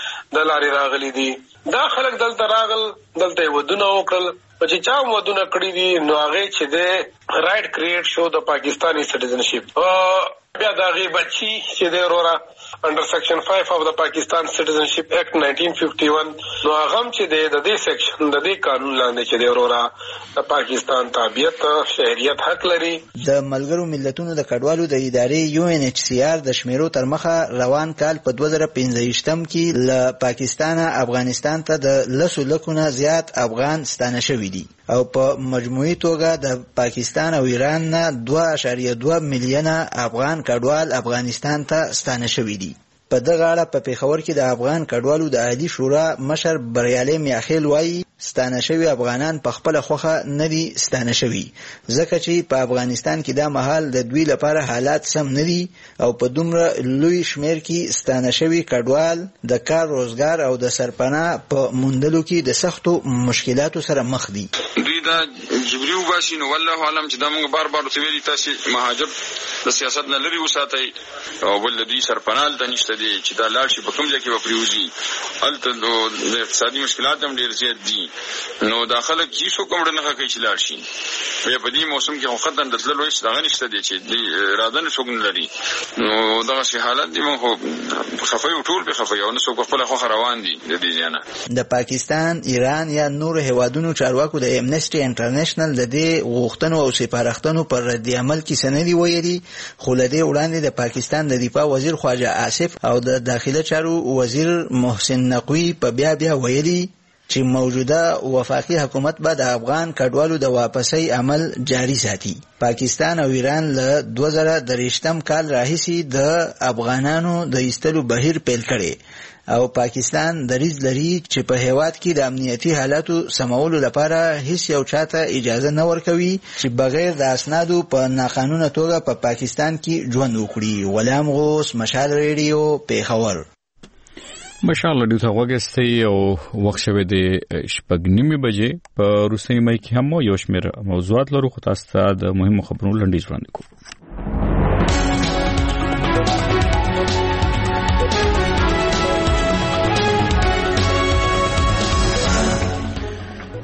لارې راغلي دي. دا خلک دلته راغل دلته ودونه وکړل چې چا ودونه کړی دي نو هغه چې د رائټ کریټ شو د پاکستانی سټیزنشپ بیا دا غي بچي چې د رورا انډر سیکشن 5 اف د پاکستان سټیزنشپ ایکټ 1951 نو هغه چې د دې سیکشن د دې قانون لاندې چې د رورا د پاکستان تابعیت شهریت حق لري. د ملګرو ملتونو د کډوالو د ادارې UNHCR د شمیرو تر مخه روان کال په 2015 کې له پاکستان افغانستان ته د 10 لکونه زیات افغان ستانه شوي دي او په مجموعي توګه د پاکستان او ایران نه 2.2 میلیونه افغان کډوال افغانستان ته ستانه شوي دي. په دغه اړه په پیښور کې د افغان کډوالو د عالی شورا مشر بریالي میاخیل وایي ستانه شوي افغانان په خپل خوخه نه دي ستانه شوي ځکه چې په افغانستان کې دا مهال د دوی لپاره حالات سم نه دي او په دومره لوی شمیر کې ستانه شوي کډوال د کار روزګار او د سرپناه په موندلو کې د سختو مشکلاتو سره مخ دي. دوی دا جبري وباسي نو والله علم چې دا موږ بار بار ویلي تاسو مهاجر د سیاست نه لري وساتئ او بل دوی سرپناه ته نشته دي چې دا لاړ شي په کوم ځای کې وپریوزي هلته د اقتصادي مشکلات هم ډېر زیات دي نو داخله کې څو کوم نه کوي چې لاړ شي په دې موسم کې خو خدای د تللو هیڅ دغه نشته دي چې اراده نه څوک لري نو دغه شي حالت دي مو خفای او ټول په خفای او نه څوک خپل خو روان دي د دې نه. د پاکستان، ایران یا نور هیوادونو چارواکو د امنیسټي انټرنیشنل د دې غوښتنو او سپارښتنو پر رد عمل کې سندي ویلي خو له دې وړاندې د پاکستان د دفاع وزیر خواجه آصف او د داخله چارو وزیر محسن نقوی په بیا ویلي چې موجوده وفاقي حکومت به د افغان کډوالو د واپسۍ عمل جاری ساتي. پاکستان او ایران له 2023 کال راهیسې د افغانانو د ایستلو بهیر پیل کړي او پاکستان دریځ لري چې په هیواد کې د امنیتي حالاتو سمولو لپاره هیڅ یو چاته اجازه نه ورکوي چې بغیر د اسنادو په ناقانونه توګه په پاکستان کې ژوند وکړي. غلام غوث، مشال ریډیو، پیښور. مشال ریډیو ته وګورئ او وخت شوه د 8:30 بجې په روسي مې کې هم یو شمېر موضوعات لرو خو تاسو ته د مهمو خبرونو لنډیز وړاندې کوو.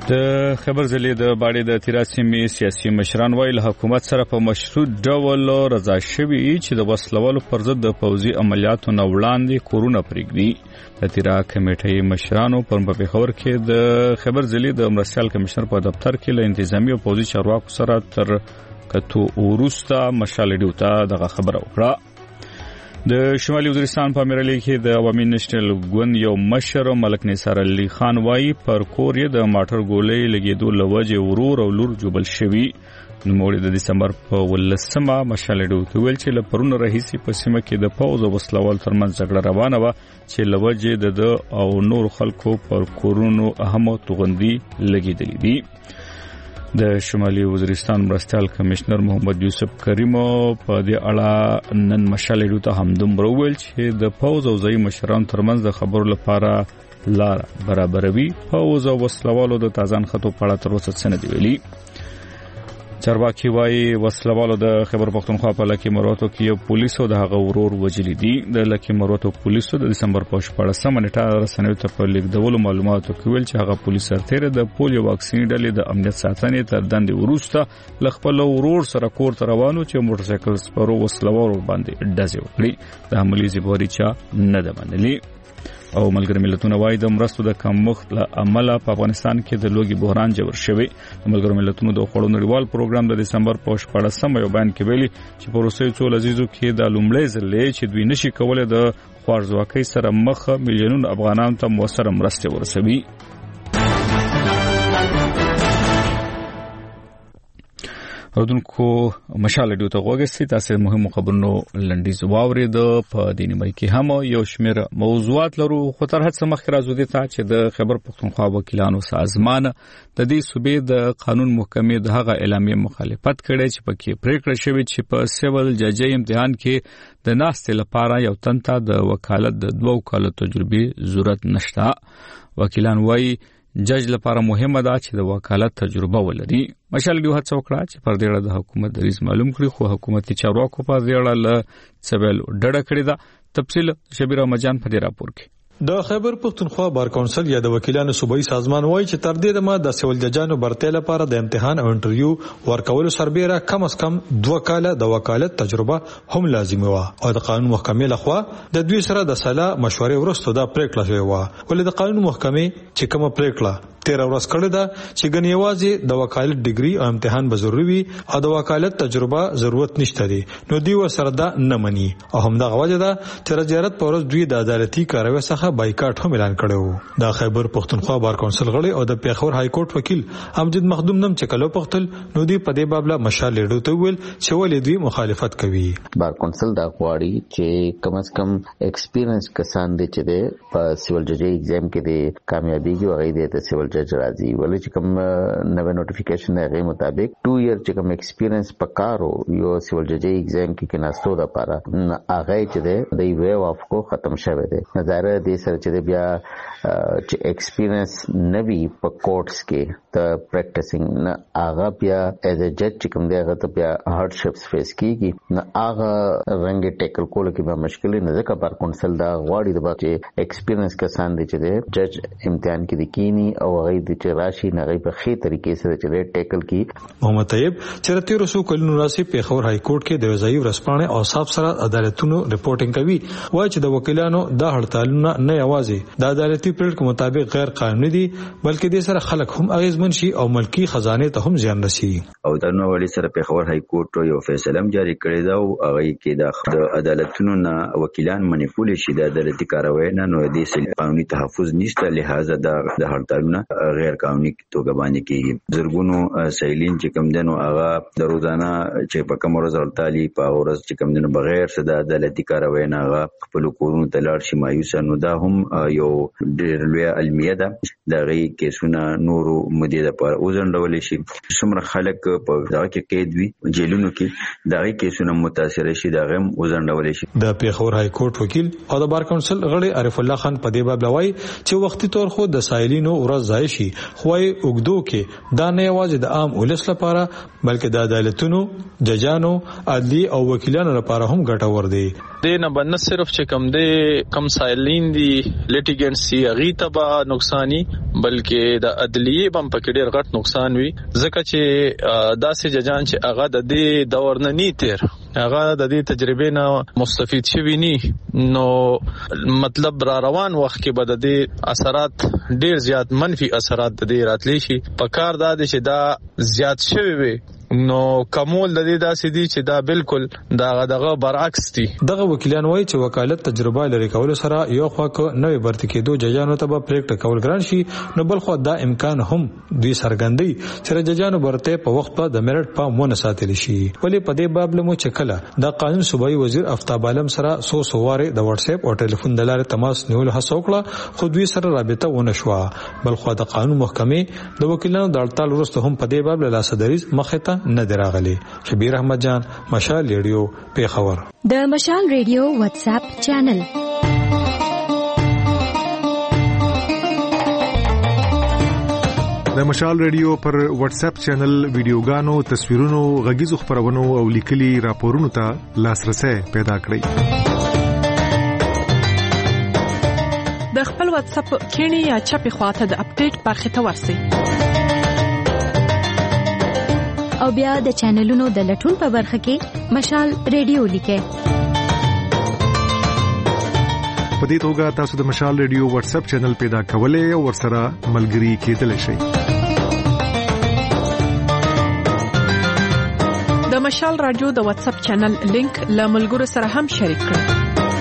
د خبر ضلع د باډي د تیراسیمي سیاسي مشران ویل حکومت سره په مشروط ډول رضا شوی چې د وسلوالو پر ضد د پوځي عملیاتو نه وړاندې کورونه پرېږدي. د تیرا کمیټې مشرانو پر پیښور کې د خبر ضلع د مرستیال کمشنر په دفتر کې له انتظامی او پوځي چارواکو سره تر کتو وروسته مشالډیو ته دغه خبره وکړه. د شمالي وزیرستان په امیرعلی کې د عوامي نېشنل ګوند یو مشر ملک نثار علي خان وايي پر کور یې د ماټر ګولۍ لګېدو لوجه ورور او لور جوبل شوی. نوموړي د دسمبر په 18مه مشالډیو ته ویل چې له پرون راهیسې په سیمه کې د پوځ او وسلوال ترمنځ جګړه روانه وه چې لوجه د او نور خلکو پر کورونو اهم توغندي لګېدلې دي. د شمالي وزیرستان مرستیال کمشنر محمد یوسف کریم په دې اړه نن مشالډیو ته هم دومره ویل چې د پوځ او ځایي مشرانو ترمنځ د خبرو لپاره لار برابروي. پوځ او وسلوالو د تازان خطو په اړه تر اوسه څه نه دي ویلي. چارواکي وايي وسلوالو د خیبر پختونخوا په لکه مروتو کې یو پولیسو د هغه ورور وجلی دي. د لکه مروتو پولیسو د دسمبر په 14مه نیټه رسنیو ته په لیکدولو معلوماتو کې ویل چې هغه پولیس سرتیر د پولیو واکسین ډلې د امنیت ساتنې تر دندې وروسته ل خپل ورور سره کور ته روانو چې موټر سایکل سپرو وسلوالو باندې ډزې وکړي. د حملې زیبوري چا نه ده منلي. او ملګری ملتونه وايي د مرستو د کمښت له امله په افغانستان کې د لوګي بحران جوړ شوی. د ملګری ملتونو د خوړو نړیوال پروګرام د دسمبر په 14مه یو بیان کې ویلي چې په روسي څو لذیذو کې د لومړی ځل چې دوی نشي کولای د خوارځواکۍ سره مخ میلیونونو افغانانو ته موثر مرستې ورسوي. اردوونکو مشالډیو ته غوږی تاسو مهمو خبرونو لنډیز واورید. په دې نیمه کې هم یو شمېر موضوعات لرو خو تر هڅه مخکې راځو دې ته چې د خبر پختونخوا وکیلانو سازمان د دې صوبې د قانون محکمې د هغه اعلامیې مخالفت کړي چې پکې پریکړه شوې چې په سیول ججي امتحان کې د ناستې لپاره یو تن ته د وکالت د 2 کالو تجربې ضرورت نشته. وکیلان وايي جج لپاره مهمه ده چې د وکالت تجربه ولري. مشالډیو هڅه وکړه چې پر دې اړه د حکومت دریځ معلوم کړي خو حکومتي چارواکو په دې اړه له څه ډډه کړې ده. تفصیل شبیر احمدجان په دې راپور کې. د خیبر پختونخوا بار کونسل یا د وکیلانو صوبایي سازمان وایي چې تر دې دمه د سیول ججانو برتۍ لپاره د امتحان او انټرویو ورکولو سربېره کم از کم 2 کاله د وکالت تجربه هم لازمي وه او د قانون محکمې لخوا د دوی سره د سلا مشورې وروسته دا پریکړه شوې وه. ولې د قانون محکمې چې کومه پریکړه 13 ورځ کړې ده چې ګنې یوازې د وکالت ډیګري او امتحان به ضروري وي او د وکالت تجربه ضرورت نشته دی نو دوی ورسره دا نه مني او همدغه وجه ده چې زیارت په ورځ دوی د عدالتي کاروي څخه بایکاټ هم اعلان کړو. د خیبر پختونخوا بار کونسل غړي او د پیښور های کورټ وکیل امجد مخدوم نم چې کلو پختل نو دوی په دې باب له مشالډیو ته ویل چې ولې دوی مخالفت کوي. بار کونسل دا غواړي چې کم از کم ایکسپیرینس کسان دي چې په سیول ججي ایگزام کې د کامیابی کې وغیرہ د سیول جج راځي ولې چې کوم نوې نوټیفیکیشن دی مطابق 2 ایئر چې کوم ایکسپیرینس پکارو یو سیول ججي ایگزام کې ناستو د لپاره هغه چې دی ویو اف کو ختم شوه دی. نظر دې سره چې بیا چې ایکسپیرینس نوی په کورټس کې ته پریکټیسینګ نه هغه بیا ایز ا جج چې کوم دی هغه ته بیا هارډشپس فیس کیږي نه هغه رنګ ټیکل کول کې به مشکل نه ځکه بار کونسل دا غواړي د چې ایکسپیرینس کسان دي چې جج امتحان کې د کینی او هغه د راشي نه په خې طریقې سره چې ټیکل کی. محمد طیب چې 1300 کلونو راسي پیښور های کورټ کې د وزایي ورسپانه او صاحب سره عدالتونو ریپورټینګ کوي وایي چې د وکیلانو د هړتالونه نه یوازې د عدالتي پریکړو مطابق غیر قانوني دي بلکې د سره خلک هم اغیزمن شي او ملکی خزانه ته هم زیان رسي. او د نو وړي سره پیښور های کورټ یو فیصله جاری کړی دا او هغه کې د عدالتونو نه وکیلان منیپول شي د عدالتي کاروي نه نو د قانوني تحفظ نشته لہذا د هړتالونه غیر قانوني توګه باندې کېږي. زرګونو سایلین چې کم دنو هغه د روزانه چې په کوم ورځ ورتالي په ورځ چې کم دنو بغیر څه د عدالتي کاروي نه هغه خپل کورونو ته لاړ شي مایوس نو دا هم یو ډېر لوی علمیه ده. د غي کیسونه نورو مدې لپاره وزندول شي څومره خلک په دغه کې قید وي جیلونو کې د غي کیسونه متاثر شي دا غم وزندول شي. د پیښور های کورټ وکیل او د بار کونسل غړي عارف الله خان په دې باب لوي چې وختي تور خو د سایلینو ورځ ځای شي خوای وګدو کې دا نه یوازې د عام ولس لپاره بلکې د عدالتونو ججانو عدلي او وکیلانو لپاره هم ګټور دی. د نه بنه صرف چې کم د کم سایلین دي لیټیګنټس سی غي تبا نقصانی بلکې د عدلیه بم پکې ډیر غټ نقصان وي ځکه چې داسې ججان چې هغه د دې دور نه ني تیر هغه د دې تجربې نه مستفید شوی ني نو مطلب را روان وخت کې به د دې اثرات ډیر زیات منفي اثرات د دې راتلی شي په کار دا دي چې دا زیات شوی وي نو کومول د دې داسې دي چې دا بالکل دغه برعکس دي. دغه وکیلان وایي چې وکالت تجربه لري کول سره یو خوا کو نوې برتی کېدو ججانو ته به پریکټ کول ګران شي نو بل خو دا امکان هم دوی سرګندۍ چې ججانو برته په وخت په د میرټ په مون ساتل شي. ولې په دې باب لمو چکله د قانون صوبایي وزیر افتاب عالم سره سواره د واتس اپ او ټلیفون د لارې تماس نیول هڅه وکړه خو دوی سره رابطه ونه شو. بل خو د قانون محکمې د وکیلانو د اړتال وروسته هم په دې باب له لاسدریز مخه نه دراغلي. شبیر احمد جان، مشال ریډیو، پیښور. د مشال ریډیو واتس اپ چینل د مشال ریډیو پر واتس اپ چینل ویډیوګانو، تصویرونو، غږیزو خبرونو او لیکلي راپورونو ته لاسرسي پیدا کړئ. د خپل واتس اپ کینی یا چپی خواته د اپډیټ برخه ته ورسئ او بیا د چینلونو د لټون په برخه کې مشال ریډیو لیکه. په دې توګه تاسو د مشال ریډیو واتس اپ چینل پیدا کولای او ورسره ملګري کېدلی شئ. د مشال رادیو د واتس اپ چینل لینک له ملګرو سره هم شریک کړئ.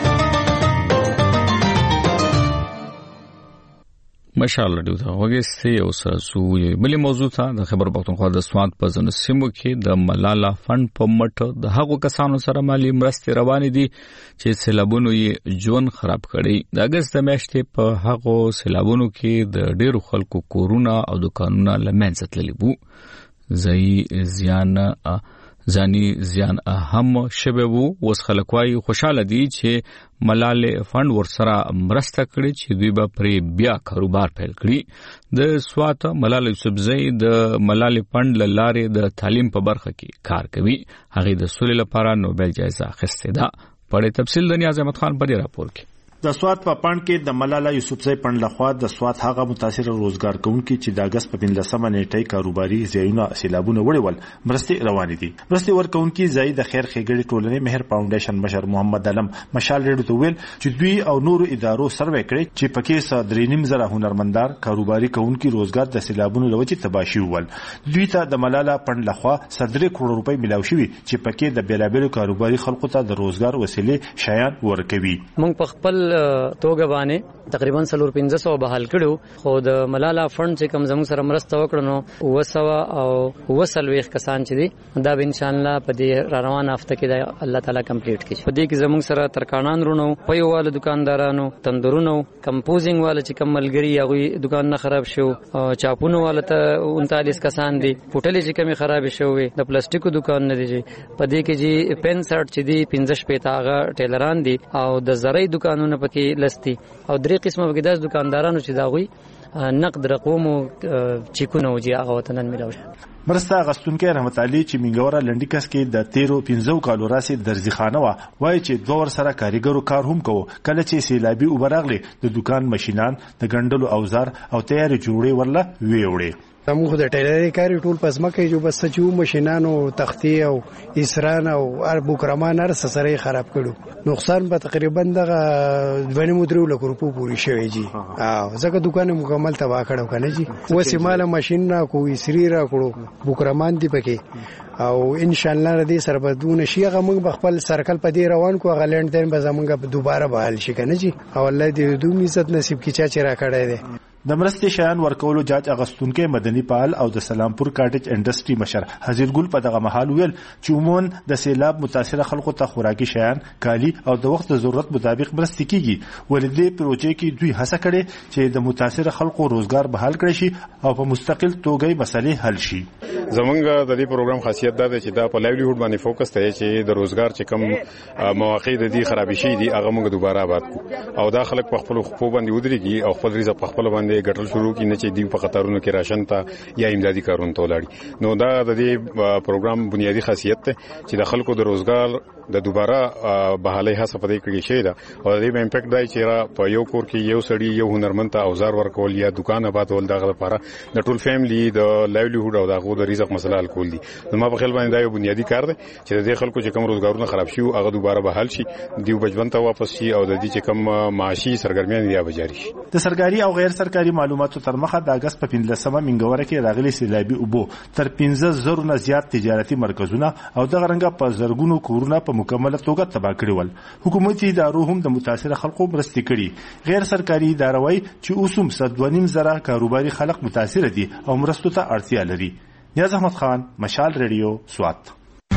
مشال رادیو ته وګورئ او ساسو بلې موضوع ته د خبر پښتونخوا د سواد په ځنو سیمو کې د ملالا فند په مټ د هغو کسانو سره مالی مرستې روانې دي چې سیلابونو یې ژوند خراب کړي. د اگست میاشتې په هغو سیلابونو کې د ډیرو خلکو کورونه او دکانونه لمنځه تللي وو. ځاني زیان هم شوه وو. اوس خلک وايي خوشاله دي چې ملاله فند ورسره مرسته کړي چې دوی به پر بیا کاروبار پیل کړي. د سوات ملاله یوسفزئی د ملاله فند لاره د تعلیم په برخه کې کار کوي. هغه د سولې لپاره نوبل جایزه اخیستې ده. په تفصیل د نیاز احمد خان په دې راپور کې د سوات په پاند کې د ملاله یوسفزئی پاند لخوا د سوات هغه متاثر روزګار کوونکي چې د اگست په 15 نیټه کاروباري ځایونه سیلابونه وړول مرستې روانې دي. مرستې ورکوونکي ځای د خیر ښېګړې ټولنې مهر فاونډیشن مشر محمد علم مشال ریډیو ته ویل چې دوی او نورو ادارو سروې کړی چې پکې 3.5 هنرمندان کاروباري کوونکي روزګار د سیلابونو لوجې تباشي ول. دوی ته د ملاله پاند لخوا 3 کروڑ روپۍ ملاوي شوي چې پکې د بیلابیلو کاروباري خلکو ته د روزګار وسیلې شایان ورکوي. موږ په خپل توګه باندې تقریبا 1500 بحال کړو خو د ملالا فند چې کوم زموږ سره مرسته وکړنو 200 او 200 کسان چې دي دا به ان شاء الله په دې را روان هفته کې د الله تعالی کمپلیټ کړي. په دې کې زموږ سره ترکانان رونو پيوواله دکاندارانو تندورونو کمپوزینګ والا چې کوم ملګری هغه دکان نه خراب شو چاپونو والا ته 39 کسان دي پټلې چې کومه خراب شوې د پلاستیکو دکان نه دي. په دې کې چې پن سرټ چې دي 15 پېتاغه ټیلران دي او د زړې دکانونو پکې لستي او درې قسمه وګړي د دکاندارانو چې دا غوي نقد رقم او چیکونه وجي هغه وطنن ملاوي. مرسته غستونکو رحمت علي چې منګورا لنډیکس کې د 13-15 کالو راسي درځخانه وای چې دوه ور سره کاریګرو کار هم کوو. کله چې سیلابي وبراغلي د دکان ماشينان د ګندلو اوزار او تیاری جوړې ورله ویوړي. موږ د ټیلرۍ کار ټول پسمه کې جو بس چې ماشينانو تختی او اسران او اربوکرمان هر سره خراب کړو. نقصان په تقریبا دغه 2.3 لک روپو پوری شوی جی. ځکه دکان مکمل تباہ کړو کنه جی. وسه مال ماشين را کوی سری را کړو بوکرمان دی پکې او ان شاء الله ردی سر بدون شیغه موږ خپل سرکل په دې روان کو غلند تن به زمونږ دوباره بحال شي کنه جی. او الله دې دوی عزت نصیب کی چا چې را کړی دی. د مرستې شیان ورکولو جاج اغستونکو مدني فعال او د سلامپور کاټیج انډستری مشر حزیر ګل په دغه محل ویل چې عموما د سیلاب متاثر خلکو ته خوراکي شیان کالی او د وخت ضرورت مطابق مرستې کیږي. ولې پروژې کې دوی هڅه کړي چې د متاثر خلکو روزګار بحال کړي شي او په مستقل توګه مسلې حل شي. زمونږ د دې پروګرام خاصیت دا ده چې دا په لایولیهود باندې فوکس دی چې د روزګار چې کم مواقع د دې خرابې شي دي هغه موږ دوباره آباد کو او دا خلک په خپل خپل باندې ودرېږي او خپل رزق په خپل باندې ګټل شروع کړي چې دی په قطارونو کې راشن ته یا امدادي کارونه تولاړي. نو دا د دې پروګرام بنیادی خاصیت ده چې د خلکو د روزګار د دوباره بحالي هڅه پدې کړې شي دا او د دې امپیکټ دای چې په یو کور کې یو سړی یو هنرمند ته اوزار ورکول یا دکان آبادول دغه لپاره د ټول فیملی د لایولیهود او د رزق مسله حل کول دي نو په خپل باندې دا یو بنیادی کار دی چې د خلکو چې کوم روزګارونه خراب شي هغه دوباره بحال شي دیو بچبن ته واپس شي او د دې چې کوم معاشي سرګرمیان یا بجاري شي د سرکاري او غیر سرکاري معلوماتو تر مخه د اگست په 15مه منګوره کې راغلي سیلابي اوبو تر 15,000 نه زیات تجارتي مرکزونه او د غرنګ په زرګونو کورونه په مکمله توګه تباہ کړي ول. حکومتي ادارو هم د متاثر خلکو مرستې کړي. غیر سرکاري ادارې وایي چې اوسم 2.5 کاروباري خلک متاثر دي او مرستو ته اړتیا لري. نیاز احمد خان، مشال ریډیو، سوات.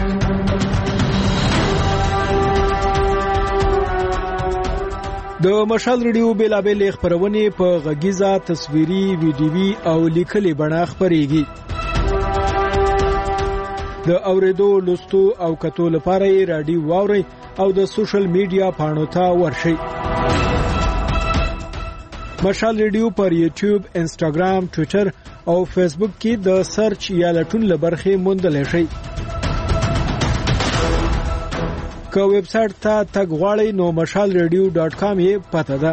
د مشال ریډیو بیلابل خبرونه په غږیزه، تصویري، ویډیوي او لیکلي بڼه خبريږي. د اوریدو، لوستو او کتو لپاره رادیو واوري او د سوشل میډیا پاڼو ته ورشئ. مشال ریډیو پر یوټیوب، انسټاګرام، ټوئیټر او فیسبوک کې د سرچ یا لټون لبرخه موندل شي. که ویب سټ ته تګ غواړئ نو mashalradio.com یې پته ده.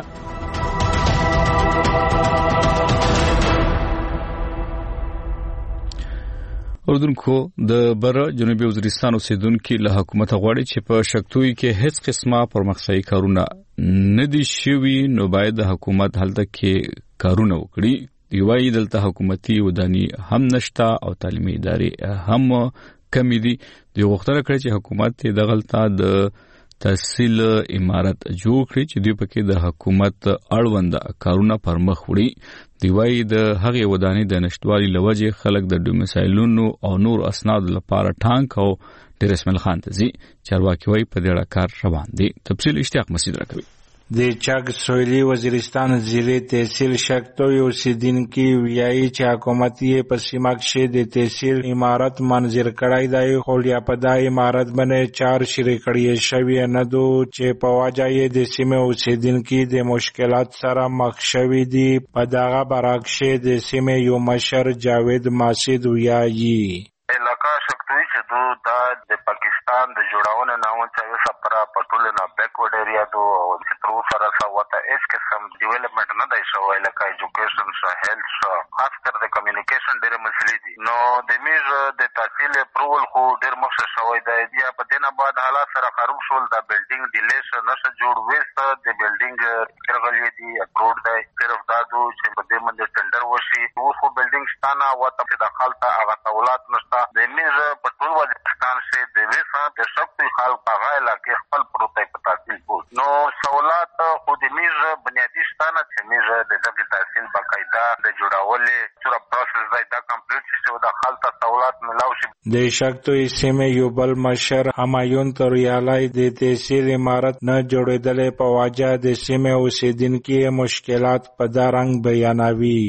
اردوونکو د بره جنوبي وزیرستان اوسیدونکو له حکومت غواړي چې په شکتوي کې هیڅ قسمه پرمختیايي کارونه نه دي شوي نو باید د حکومت هلته کې کارونه وکړي. دی وايي دلته حکومتي وداني هم نشته او تعلیمي ادارې هم کمی دي. دی غوښتنه کړې چې حکومت د غلطه د تحصیل امارت جوړ کړي چې دوی پکې د حکومت اړوند کارونه پر مخ وړي. دی وايي د هغې ودانۍ د نشټوالي لوجه خلک د ډومیسایلونو او نور اسناد لپاره ټانک او ډیر اسماعیل خان ته ځي. چارواکي وايي په دې اړه کار روان دي. تفصیل اشتیاق مسعود راکوي. د چاګ سویلي وزیرستان ضلع تحصیل شکتوی اوسیدونکو ویایي چې حکومت یې په سیمه کې د تحصیل امارت منظور کړی دی خو یا په دا امارت باندې چار شریک کړی شوی نه دو چې په وجه یې د سیمه اوسیدونکو د مشکلات سره مخ شوی دي. په دغه برعکس د سیمه یو مشر جاوید ماسید ویایي علاقہ شکتوی چې دو دا د پاکستان د جوړاونه ناون چې سپرا پټول نه بیکورډ ایریا دو او چې تر اوسه راځوته هیڅ قسم ډیولپمنٹ نه دی شوی لکه ایجوکیشن شو، هیلث شو، خاص کر د کمیونیکیشن ډېر مسلې دي. نو د میز د تحصیل اپروول خو ډېر مخ شوی دی. بیا په دینه بعد حالات سره خراب شول. د بلډینګ ډیلیش نشه جوړ وېست د بلډینګ کرغلې دي اپروډ دی. صرف دا دو چې په دې باندې ټندر وشي. اوس خو بلډینګ شتانه وته په داخلته هغه تولات نشته. د میز په ټول وزیرستان کې د وېسا د شپې خلک هغه علاقې خپل پروتای په تحصیل کو. نو سوالات خو د میز بنیادی شتانه چې میز د دغه تحصیل باقاعده د جوړولې څوره پروسس دی دا کمپلیټ شي چې د خلک سوالات ملاو شي. د شکتوی سیمه یو بل مشر همایون توریالای د تحصیل امارت نه جوړېدلې په وجه د سیمه اوسیدونکو مشکلات په دا رنګ بیانوي.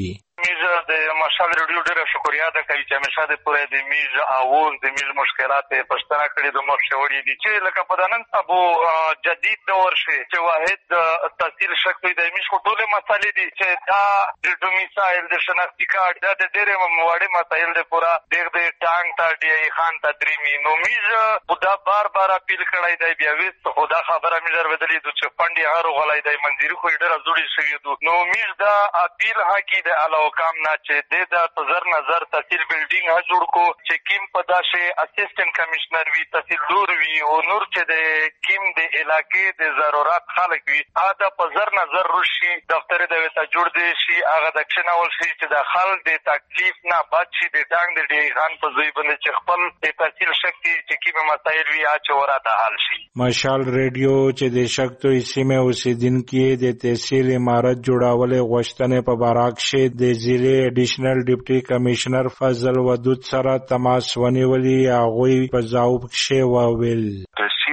مشال ریډیو ډیره شکریا ده کوي چې همیشه د پوره د میز اواز د میز مشکلات پښتنه کړي د مخ شوړي دي چې لکه په دنن تاسو جدید دور شي چې واحد تحصیل شکوي د میز ټول مسالې دي چې دا د ډومیسایل د شناختی کارت دا د ډیره موړې مسایل د پورا د ټانګ ته دی خان ته درېمي نو میز خدا بار اپیل کړی دی. بیا وست خدا خبره میز ورودلې د چې پاندې هر غلای دی منځري خو ډیره جوړی شوی دو. نو میز دا اپیل حقي د علاوه نه چې د تزر نظر تحصیل بلډینګ ها جوړ کو چې کیم پداشه اسسټنټ کمشنر وی تحصیلدار وی او نور چې د کیم د علاقې د ضرورت خلک وی دا پزر نظر روشي دفتر د وتا جوړ دی شي هغه د کښنول شي چې د خلک د تکلیف نه بچ شي د ټانګ د ډیغان په ځای باندې چې خپل د تحصیل شکتي چې کیم مسایل وی اچ ورته حل شي. مشال ریډیو چې د شکتوی سیمه اوسیدونکو د تحصیل امارت جوړولې غوښتنې په برعکس د ضلع ایډیشنل ډیپټي کمشنر فضل ودود سره تماس ونیولې. هغوی په ځواب کې وویل تحصیل شکتوی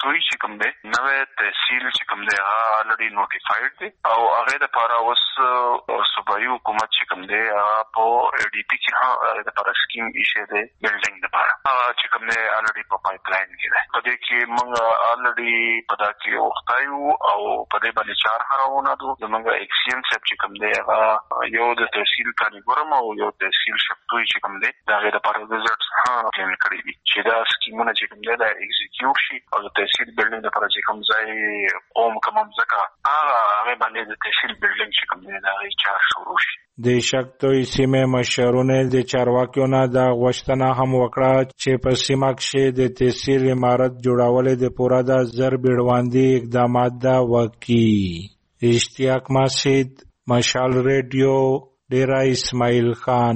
شکتوي چې کوم دی نوې تحصیل چې کوم دی هغه الریډي نوټیفاید دی او هغه د لپاره اوس صوبایي حکومت چې کوم دی هغه په ډي پی کې د لپاره سکیم ایښی دی بلډینګ لپاره هغه چې کوم دی الریډي په پایپ لاین کې دی. په دې کې موږ الریډي په دا کې وخته یو او په دې باندې 4 خبرونه دو زموږ ایکسیم سب چې کوم دی هغه یو د تحصیل کانګورم او یو تحصیل شکتوي چې کوم دی دا غیر لپاره ریزلټس کړي کړی دي چې دا سکیمونه چې کوم دی دا ایگزیکیوټ شي او د تحصیل بلډینګ لپاره چې کوم ځای قوم کوم ځکه هغه باندې د تحصیل بلډینګ چې کوم دی دا غي چار شروع شي. د شکتوي سیمې مشرونه د چارواکیو نه د غوښتنه هم وکړه چې په سیمه کې د تحصیل عمارت جوړول د پوره د زر بیړواندي اقدامات دا وکړي. اشتیاق مسجد، مشال ریډیو، ډیرا اسماعیل خان.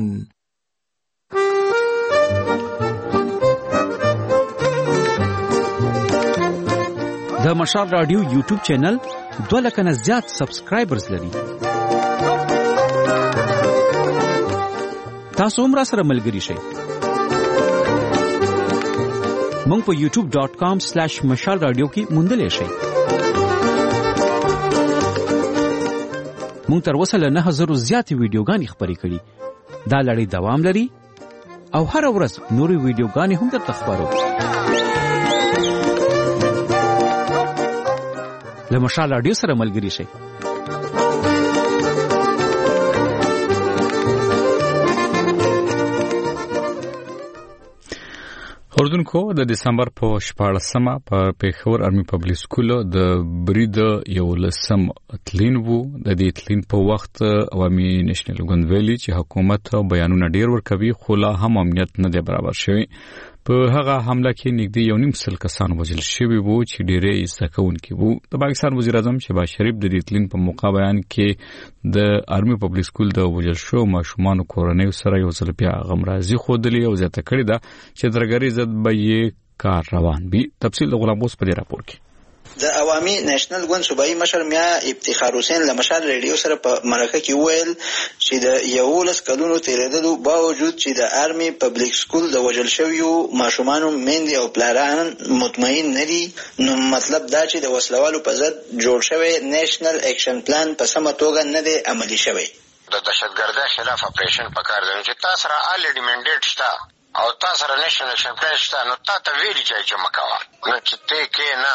د مشال رادیو یوټیوب چینل 2 لک نه زیات سبسکرایبرز لري. تاسو هم را سره ملګری شئ. مونږ په youtube.com/مشال رادیو کې موندلې شئ. مونږ تر اوسه له 9000 زیاتې ویډیوګانې خپرې کړي. دا لړۍ دوام لري او هر ورځ نورې ویډیوګانې هم درته خپرو. له مشال رادیو سره ملګری شئ. اوردونکو د دسمبر په 14مه په پیښور آرمي پبلک سکول د برید یو لسم تلین وو. د دې تلین په وخت عوامي نېشنل ګوند ویلي چې حکومت بیانونه ډیر ورکوي خو لا هم امنیت نه دی برابر شوی. په هغه حمله کې نږدې 1.5 کسان وژل شوي وو چې ډېرې زده کوونکي وو. د پاکستان وزیر اعظم شهباز شریف د دې تلین په موقع بیان کې د آرمي پبلک سکول د وژل شو ماشومان کورنۍ سره یو ځل بیا غمرازي ښودلې او زیاته کړې ده چې درګري ضد به یې کار روان وي. تفصیل د غلام اوس په دې راپور کې. د عوامي نېشنل ګوند صوبایي مشر میا افتخار حسین له مشال ریډیو سره په مرکه کې وویل چې د 11 کلونو تیریدلو باوجود چې د آرمي پبلک سکول د وژل شویو ماشومانو میندې او پلاران مطمئن نه دي، نو مطلب دا چې د وسلوالو په ضد جوړ شوی نېشنل اکشن پلان په سمه توګه نه دی عملي شوی. د دهشتګردۍ خلاف اپریشن پکار دی چې تاسو را الریډي منډیټ شته او تاسو را نېشنل اکشن پلان شته، نو تاسو ویلي چې مکوه نو چې ته کې نه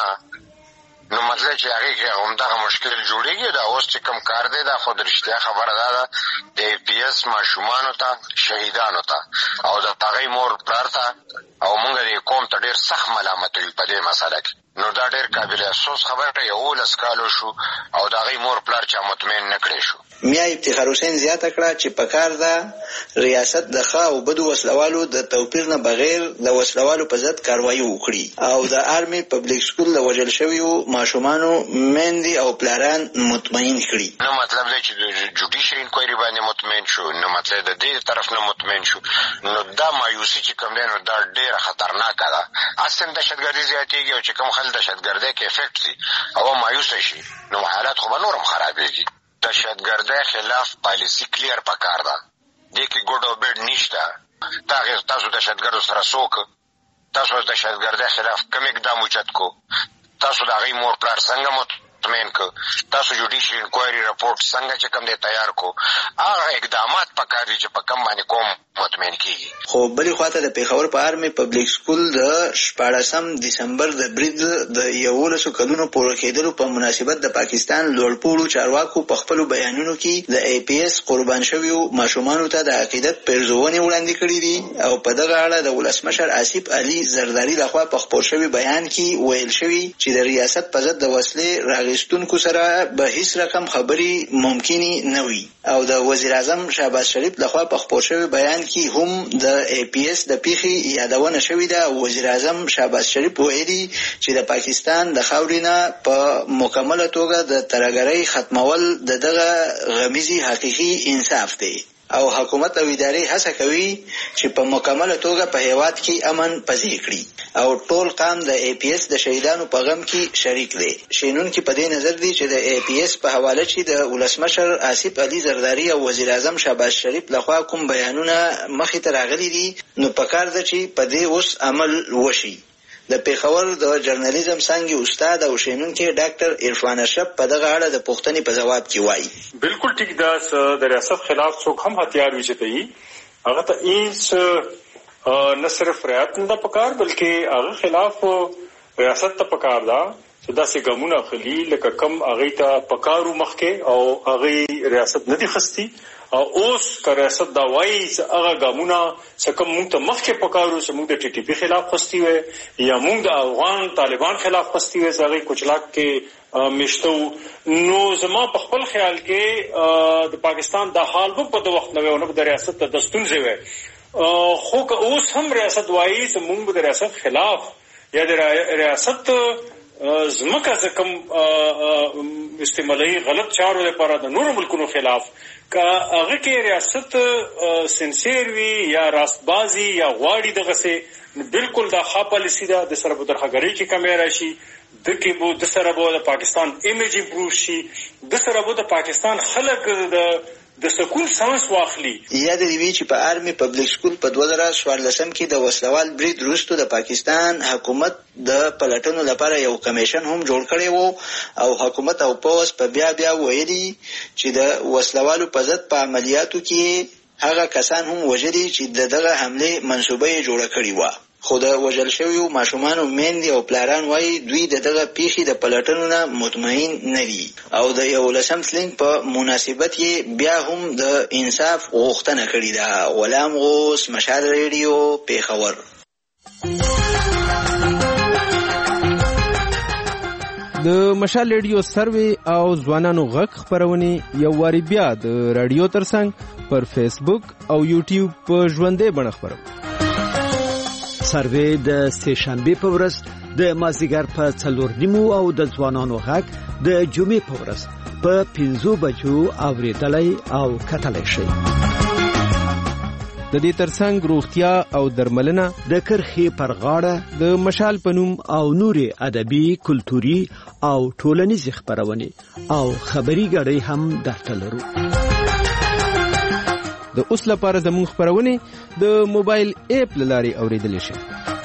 نو مطلب چې هغه کې همدغه مشکل جوړیږي. دا اوس چې کوم کار دی دا خو د رښتیا خبره ده د پی اس ماشومانو ته شهیدانو ته او د هغې مور پلار ته او موږ د قوم ته ډېر سخت ملامت یو په دې مسله کې. نو دا ډېر قابل افسوس خبره ده 11 کالو شو او د هغې مور پلار چا مطمئن نه کړی شو. میا افتخار حسین زیاته کړه چې پکار ده ریاست د ښه او بدو وسلوالو د توپیر نه بغیر د وسلوالو په ضد کاروایي وکړي او د آرمي پبلک سکول د وژل شویو ماشومانو میندې او پلاران مطمئن کړي. نو مطلب دی چې د جوډیشل انکوایري باندې مطمئن شو، نو مطلب د دې طرف نه مطمئن شو. نو دا مایوسي چې کوم دی نو دا ډېره خطرناکه ده. اصلا دهشتګردي زیاتېږي او چې کوم خلک دهشتګردۍ کې افیکټ دي او مایوسه شي نو حالات خو به نور هم خرابېږي. دهشتګردۍ خلاف پالیسي کلیر پکار ده. دې کې ګډ او بیډ نشته. تاسو دهشتګردو سره څوک تاسو دهشتګردۍ خلاف کوم اقدام اوچت کو، تاسو د هغې مور پلار څنګه مطمئن کو، تاسو جوډیشل انکوایري رپورټ څنګه چې کوم دی تیار کو، هغه اقدامات پکار دي چې په کوم باندې کوم مطمئن کیږي. خو بلې خواته د پیښور په آرمي پبلک سکول د 14 دسمبر د برید د 11 کلونو پوره کېدلو په مناسبت د پاکستان لوړپوړو چارواکو په خپلو بیانونو کې د ای پی اس قربان شویو ماشومانو ته د عقیدت پیرزونې وړاندې کړي دي او په دغه اړه د ولسمشر آصف علي زرداري لخوا په خپور شوي بیان کې ویل شوي چې د ریاست په ضد د وسلې راغیستونکو سره به هیڅ رقم خبرې ممکنې نه وي او د وزیر اعظم شهباز شریف لخوا په خپور شوي بیان کې هم د ای پی اس د پیښې یادونه شوې ده. وزیر اعظم شهباز شریف ویلي چې د پاکستان د خاورې نه په مکمله توګه د ترهګرۍ ختمول دغه غمیزي حقیقي انصاف دی او حکومت او ادارې هڅه کوي چې په مکمله توګه په هیواد کې امن پذیر کړي او ټول قام د ای پی اس د شهیدانو په غم کې شریک دی. شینونکي په دې نظر دي چې د ای پی اس په حواله چې د ولسمشر آصف علي زرداري او وزیر اعظم شهباز شریف لخوا کوم بیانونه مخې ته راغلي دي نو پکار ده چې په دې اوس عمل وشي. د پیښور د جرنالیزم څانګې استاد او شنونکي ډاکټر عرفان اشرف په دغه اړه د پوښتنې په جواب کې وایي بالکل ټیک ده د ریاست خلاف څوک هم هتیار وي چې ته هغه ته هیڅ نه صرف رعایت نه پکار بلکې هغه خلاف ریاست ته پکار ده چې داسې ګامونه اخلي لکه کم هغه ته پکارو مخکې او هغه ریاست نه دي خستی او اوس که ریاست دا وایي چې هغه ګامونه چې کوم موږ ته مخکې پکارو چې موږ د ټي ټي پي خلاف خستی وي یا موږ د افغان طالبان خلاف خستی وي چې هغه کوچلاک کې مشتو نو زما په خپل خیال کې د پاکستان د حال په د وخت نه ونه د ریاست د ستونزې وي خو که اوس هم ریاست وایي چې موږ د ریاست خلاف یا د ریاست زمکه چې کوم استعمالي غلط چارو لپاره د نورو ملکونو خلاف که هغه کې ریاست سنسیر وي یا راستبازي یا غواړي دغه څه بالکل دا ښه پالیسي ده د سره په درخګرۍ کې کمی راشي د کې بو د سره بو د پاکستان ایمیج امپروو شي د سره بو د پاکستان خلک د سکول سانس واخلي یا د دې چې په آرمي پبلک سکول په 2014 کې د وسلوال برید وروسته د پاکستان حکومت د پلټنو لپاره یو کمیشن هم جوړ کړی وو او حکومت او پولیس په بیا ویلي چې د وسلوالو په ضد په عملیاتو کې هغه کسان هم وژلي چې دغه حمله منسوبه جوړه کړې و خو د وژل شویو ماشومانو میندې او پلاران وایي دوی دغه پیښې د پلټنو نه مطمئن نه دي او د 11 سلنګ په مناسبت یې بیا هم د انصاف غوښتنه کړې ده. غلام غوث، مشال ریډیو، پیښور. د مشال ریډیو سروي او ځوانانو غږ خپرونې یو واری بیا د رادیو ترڅنګ پر فیسبوک او یوټیوب په ژوندۍ بڼه خپروي. سروي د سهشنبه په ورځ د مازیګر په 4:30 او د ځوانانو غږ د جمعې په ورځ په 5 بجو اوریدلای او کتلای شي. د دې ترڅنګ روغتیا او درملنه د کرخې پر غاړه د مشال پنوم او نوري ادبي، کلتوري او ټولنیز خبرونه او خبري غړي هم درته لرو. د اوس لپاره زموږ خبرونه د موبایل اپ لاري اوریدل شي.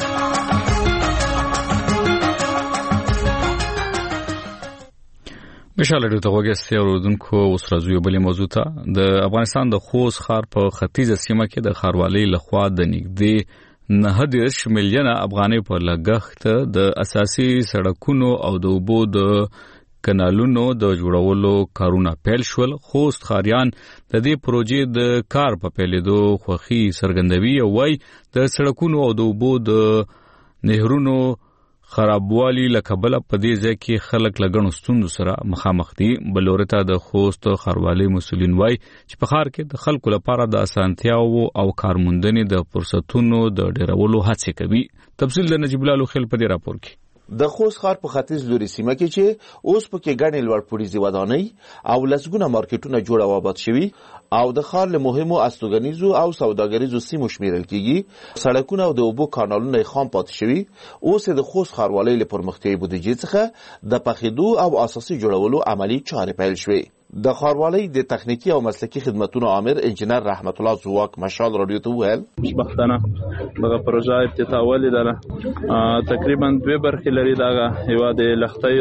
مشال ډیو ته وګورئ اوردونکو اوس راځو یو بل موضوع ته. د افغانستان د خوست ښار په ختیځه سیمه کې د ښاروالۍ لخوا د نږدې 9 میلیونه افغانۍ په لګښت د اساسي سړکونو او د اوبو د کنالونو د جوړولو کارونه پیل شول. خوست ښاریان د دې پروژې د کار په پیلېدو خوښي څرګندوي او وايي د سړکونو او د اوبو د نهرونو خرابوالي لکبله په دې ځای کې خلک لګڼو ستوندو سره مخامخ دي. بلورته د خوست ښاروالۍ مسولین وايي چې په ښار کې د خلکو لپاره د اسانتیاو او کارموندنې د فرصتونو د ډیرولو هڅې کوي. تفصیل د نجیب الله خیل په دې راپور کې. د خوست ښار په ختیځ لوري سیمه کې چې اوس پکې ګڼې لوړپوړیزې ودانۍ او لسګونه مارکیټونه جوړ او آباد شوي او د ښار له مهمو استوګنیزو او سوداګریزو سیمو شمیرل کیږي. سړکونه او د اوبو کانالونه خام پاتې شوي. اوس د خوست ښاروالۍ له پرمختیایي بودیجې څخه د پخېدو او اساسي جوړولو عملی چارې پیل شوې. د ښاروالۍ د تخنیکی او مسلکی خدماتونو عامر انجنیر رحمت الله زواک مشال رادیو ته وویل خوشبختانه دغه پروژه افتتاح ولیدله. تقریبا 2 برخې لري. دغه یو د لختۍ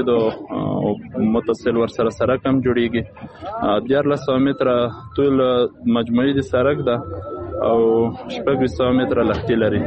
د متصل ور سره سړک هم جوړیږي. 1400 متره طول مجموعي د سړک ده او 600 متره لختۍ لري.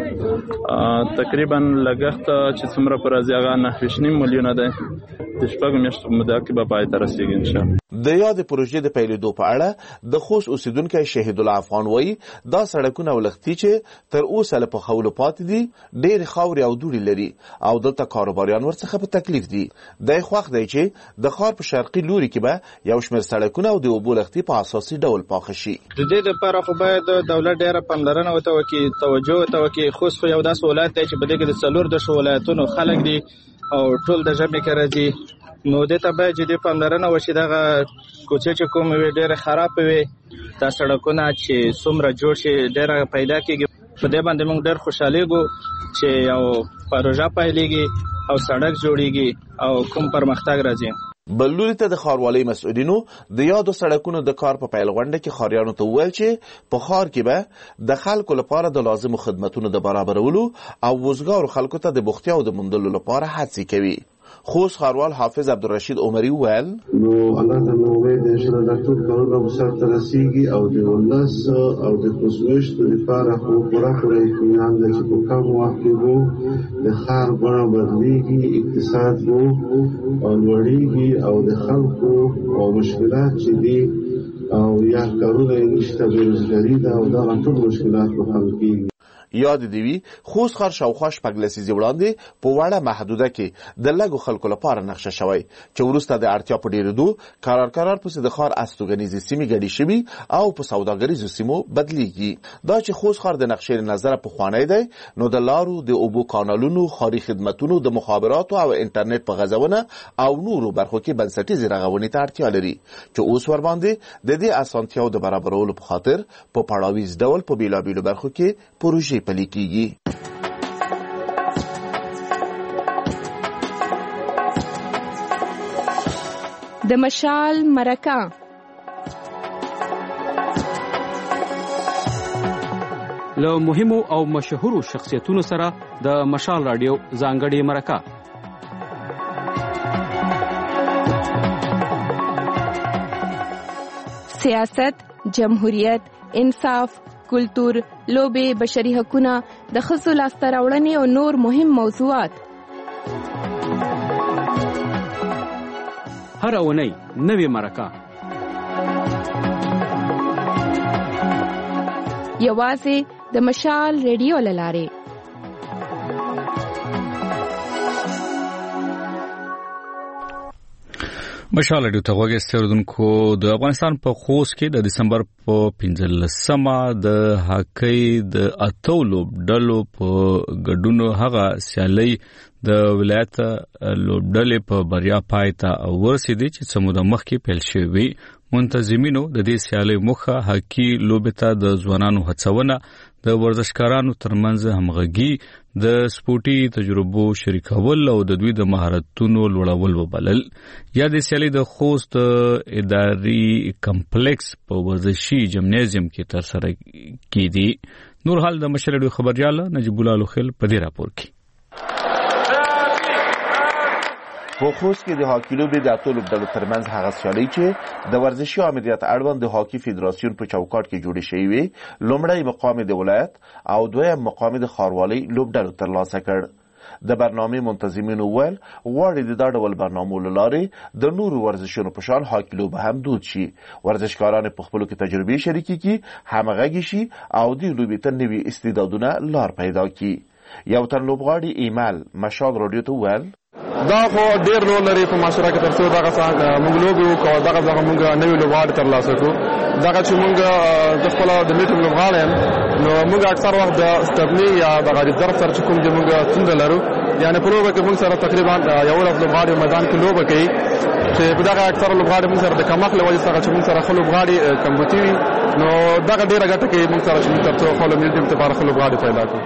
تقریبا لګښت چې څومره پر ازيغه 9.5 میلیونه ده. د شپږ میاشتو موده کې به پای ته رسیږي ان شاء الله. د یاد پروژې د پیلېدو په اړه د خوست اوسیدونکو شهید الله افغان وایي دا سړکونه او لختۍ چې تر اوسه له پخولو پاتې دي ډېر خاورې او دوړې لري او دلته کاروباریان ورڅخه په تکلیف دي. د خوښ دی چې د ښار په شرقي لوري کې به یو شمېر سړکونه او د اوبو لختۍ په اساسي ډول پاخه شي. د دې لپاره خو باید دولت ډېره پاملرنه وکړي، توجه وکړي. خوست خو یو داسې ولایت دی چې په دې کې د 4 ولایتونو خلک دي او ټول د ژمي کې راځي. نو دې ته باید جدي پاملرنه وشي. دغه کوڅې چې کوم وي ډېره خراب وي، دا سړکونه چې څومره جوړ شي ډېره پیدا کېږي. په دې باندې موږ ډېر خوشحالېږو چې یو پروژه پیلېږي او سړک جوړیږي او کوم پرمختګ راځي. بل لوري ته د ښاروالۍ مسؤلینو د یادو سړکونو د کار په پیل غونډه کې ښاریانو ته وویل چې په ښار کې به د خلکو لپاره د لازمو خدمتونو د برابرولو او وزګارو خلکو ته د بوختیاو د موندلو لپاره هڅې کوي. خوست ښاروال حافظ عبدالرشید عمري وویل نو الله ته مو امید دی چې دا ټول کارونه به سرته رسیږي او د ولس او د خوځښت لپاره خو پوره اطمینان دی چې په کم وخت کې به د ښار بڼه بدلېږي، اقتصاد به لوړېږي او د خلکو او مشکلات چې دي او یا کارونه یې نشته، بېروزګاري ده او دغه ټول مشکلات به حل کېږي. یاد دی وی خوست ښار شاوخوا 4 لسیزې وړاندې په وړه محدوده کې د لږو خلکو لپاره نقشه شوی چې وروسته د اړتیا په ډېرېدو قرار پسې د ښار استوګنیزې سیمې ګډې شوي او په سوداګریزو سیمو بدلیږي. دا چې خوست ښار د نقشې نظره پخوانی دی نو د لارو، د اوبو کانالونو، ښاري خدمتونو، د مخابراتو او انټرنیټ په غځونه او نورو برخو کې بنسټیزې رغونې ته اړتیا لري چې اوس ورباندې د دې اسانتیاو د برابرولو په خاطر په پړاویز ډول په بیلابیلو برخو کې پروژې پلي کیږي. د مشال مرکه له مهمو او مشهورو شخصیتونو سره د مشال رادیو ځانګړې مرکه. سیاست، جمهوریت، انصاف، کلتور، لوبې، بشري حقونه، د ښځو لاسته راوړنې او نور مهم موضوعات. هر اونۍ نوې مرکه یوازې د مشال ریډیو له لارې. مشال ریډیو ته غوږ استوردونکو، د افغانستان په خوست کې د دسمبر په 15مه د هاکی د اتو لوبډلو په ګډون هغه سیالي د ولایت لوبډلې په بریا پای ته ورسېدې چې سموده مخکې پیل شوی. منتظمینو د دې سیالي مخه هاکی لوبې ته د ځوانانو هڅونه، د ورزشکارانو ترمنځ همغږي، د سپورتي تجربو شریکول او د دوی د مهارتونو لوړول وبلل. یا د سیالي د خوست اداري کمپلیکس په ورزشي جمنازیم کې تر سره کیدي. نور حال د مشرډو خبريال نجیب الله لوخل په دې راپور کې. په خوست کې د هاکی لوبې د اتو لوبډلو ترمنځ هغه سیالي چې د ورزشي امنیت اړوند د هاکی فدراسیون په چوکاټ کې جوړې شوې وي، لومړی مقام د ولایت او دویم مقام د ښاروالۍ لوبډلو ترلاسه کړ. د برنامې منتظمینو ویل غواړي د دا ډول برنامو له لارې د نورو ورزشونو په شان هاکی لوبه هم دود شي، ورزشکاران په خپلو کې تجربې شریکې کړي، همغږي شي او دې لوبې ته نوي استعدادونه لار پیدا کړي. یو تن لوبغاړي ایمل مشال رادیو ته ویل دا خو ډیر رول لري په معاشره کې، ترڅو دغه موږ لوبې وکړو، دغه موږ نوي لوبغاړي ترلاسه کړو. دغه چې موږ د خپل د میټ لوبغاړي نو موږ اکثر وخت د سټپنی یا د غریب ضرب سره چې کوم چې موږ څنګه لرو، یعنی په لوبه کې موږ سره تقریبا یو ورځ لوبغاړي میدان کې لوبه کوي چې په دغه اکثر لوبغاړي موږ سره د کمښت له وجې سره چې موږ سره خپل لوبغاړي کمبوتي وي، نو دغه ډیره ګټه کوي موږ سره چې موږ ترڅو خپل میټ لپاره خپل لوبغاړي پیدا کړو.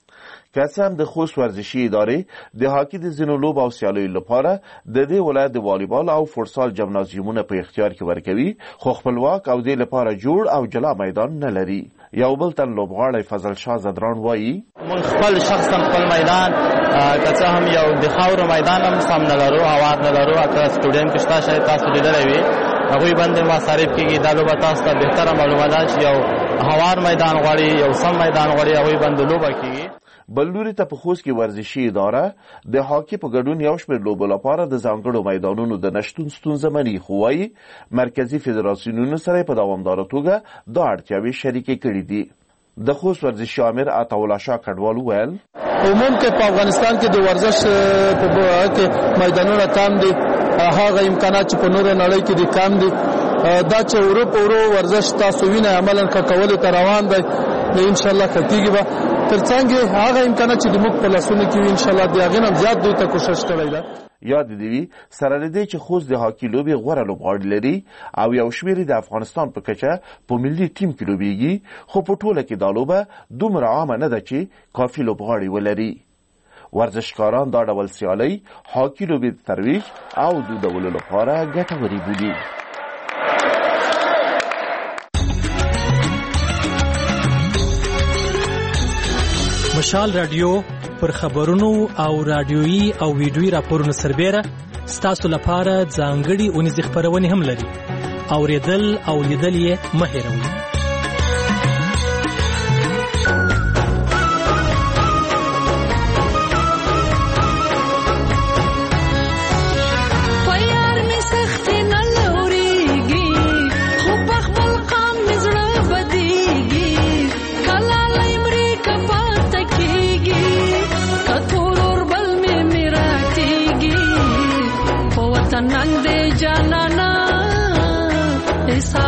که څه هم د خوست ورزشي ادارې د هاکی د ځینو لوبو او سیالیو لپاره د دې ولایت د والیبال او فوټسال جمنازیومونه په اختیار کې ورکوي، خو خپلواک او دې لپاره جوړ او جلا میدان نه لري. یو بل تن لوبغاړی فضل شاه زدران وایي موږ خپل شخصا خپل میدان که څه هم یو د خاورو میدان هم سم نه لرو، هوار نه لرو، که سټوډیم کې شته شاید تاسو لیدلی وي، هغوی باندې مصارف کېږي. دا لوبه تاسو ته بهتره معلومه ده چې یو هوار میدان غواړي، یو سم میدان غواړي، هغوی باندې لوبه کېږي. بل لوري ته په خوست کې ورزشي اداره د هاکی په ګډون یو شمېر لوبو لپاره د ځانګړو میدانونو د نشتون ستونزه مني، خو وایي مرکزي فدراسیونونو سره په دوامداره توګه دا اړتیاوې شریکې کړي دي. د خوست ورزشي امیر عطاالله شاه کډوال ویل عموم کې په افغانستان کې د ورزش په کې میدانونه کم دي، هغه امکانات چې په نورو نړۍ کې دي کم دي. دا چې ورو ورزش تاسو وینئ عملاً کولو ته روان دی، ان شاء الله کېږي به ترڅنګ هغه امکانات چې د موږ په لاسونو کې وي ان شاء الله د هغې نه زیات دوی ته کوشش کړی ده. یاد دې وي سره له دې چې خوست د هاکی لوبې غوره لوبغاړي لري او یو شمېر د افغانستان په کچه په ملي ټیم کې لوبېږي، خو په ټوله کې دا لوبه دومره عامه نه ده چې کافي لوبغاړي ولري. ورزشکاران دا ډول سیالۍ هاکي لوبې د ترویج او دودولو لپاره ګټورې بولي. مشال رادیو پر خبرونو او رادیويي او ویډیويي راپورونو سربېره ستاسو لپاره ځانګړي اونیزې خپرونې هم لري. اوریدل او لیدل یې مه هېروئ. नंग दे जाना ना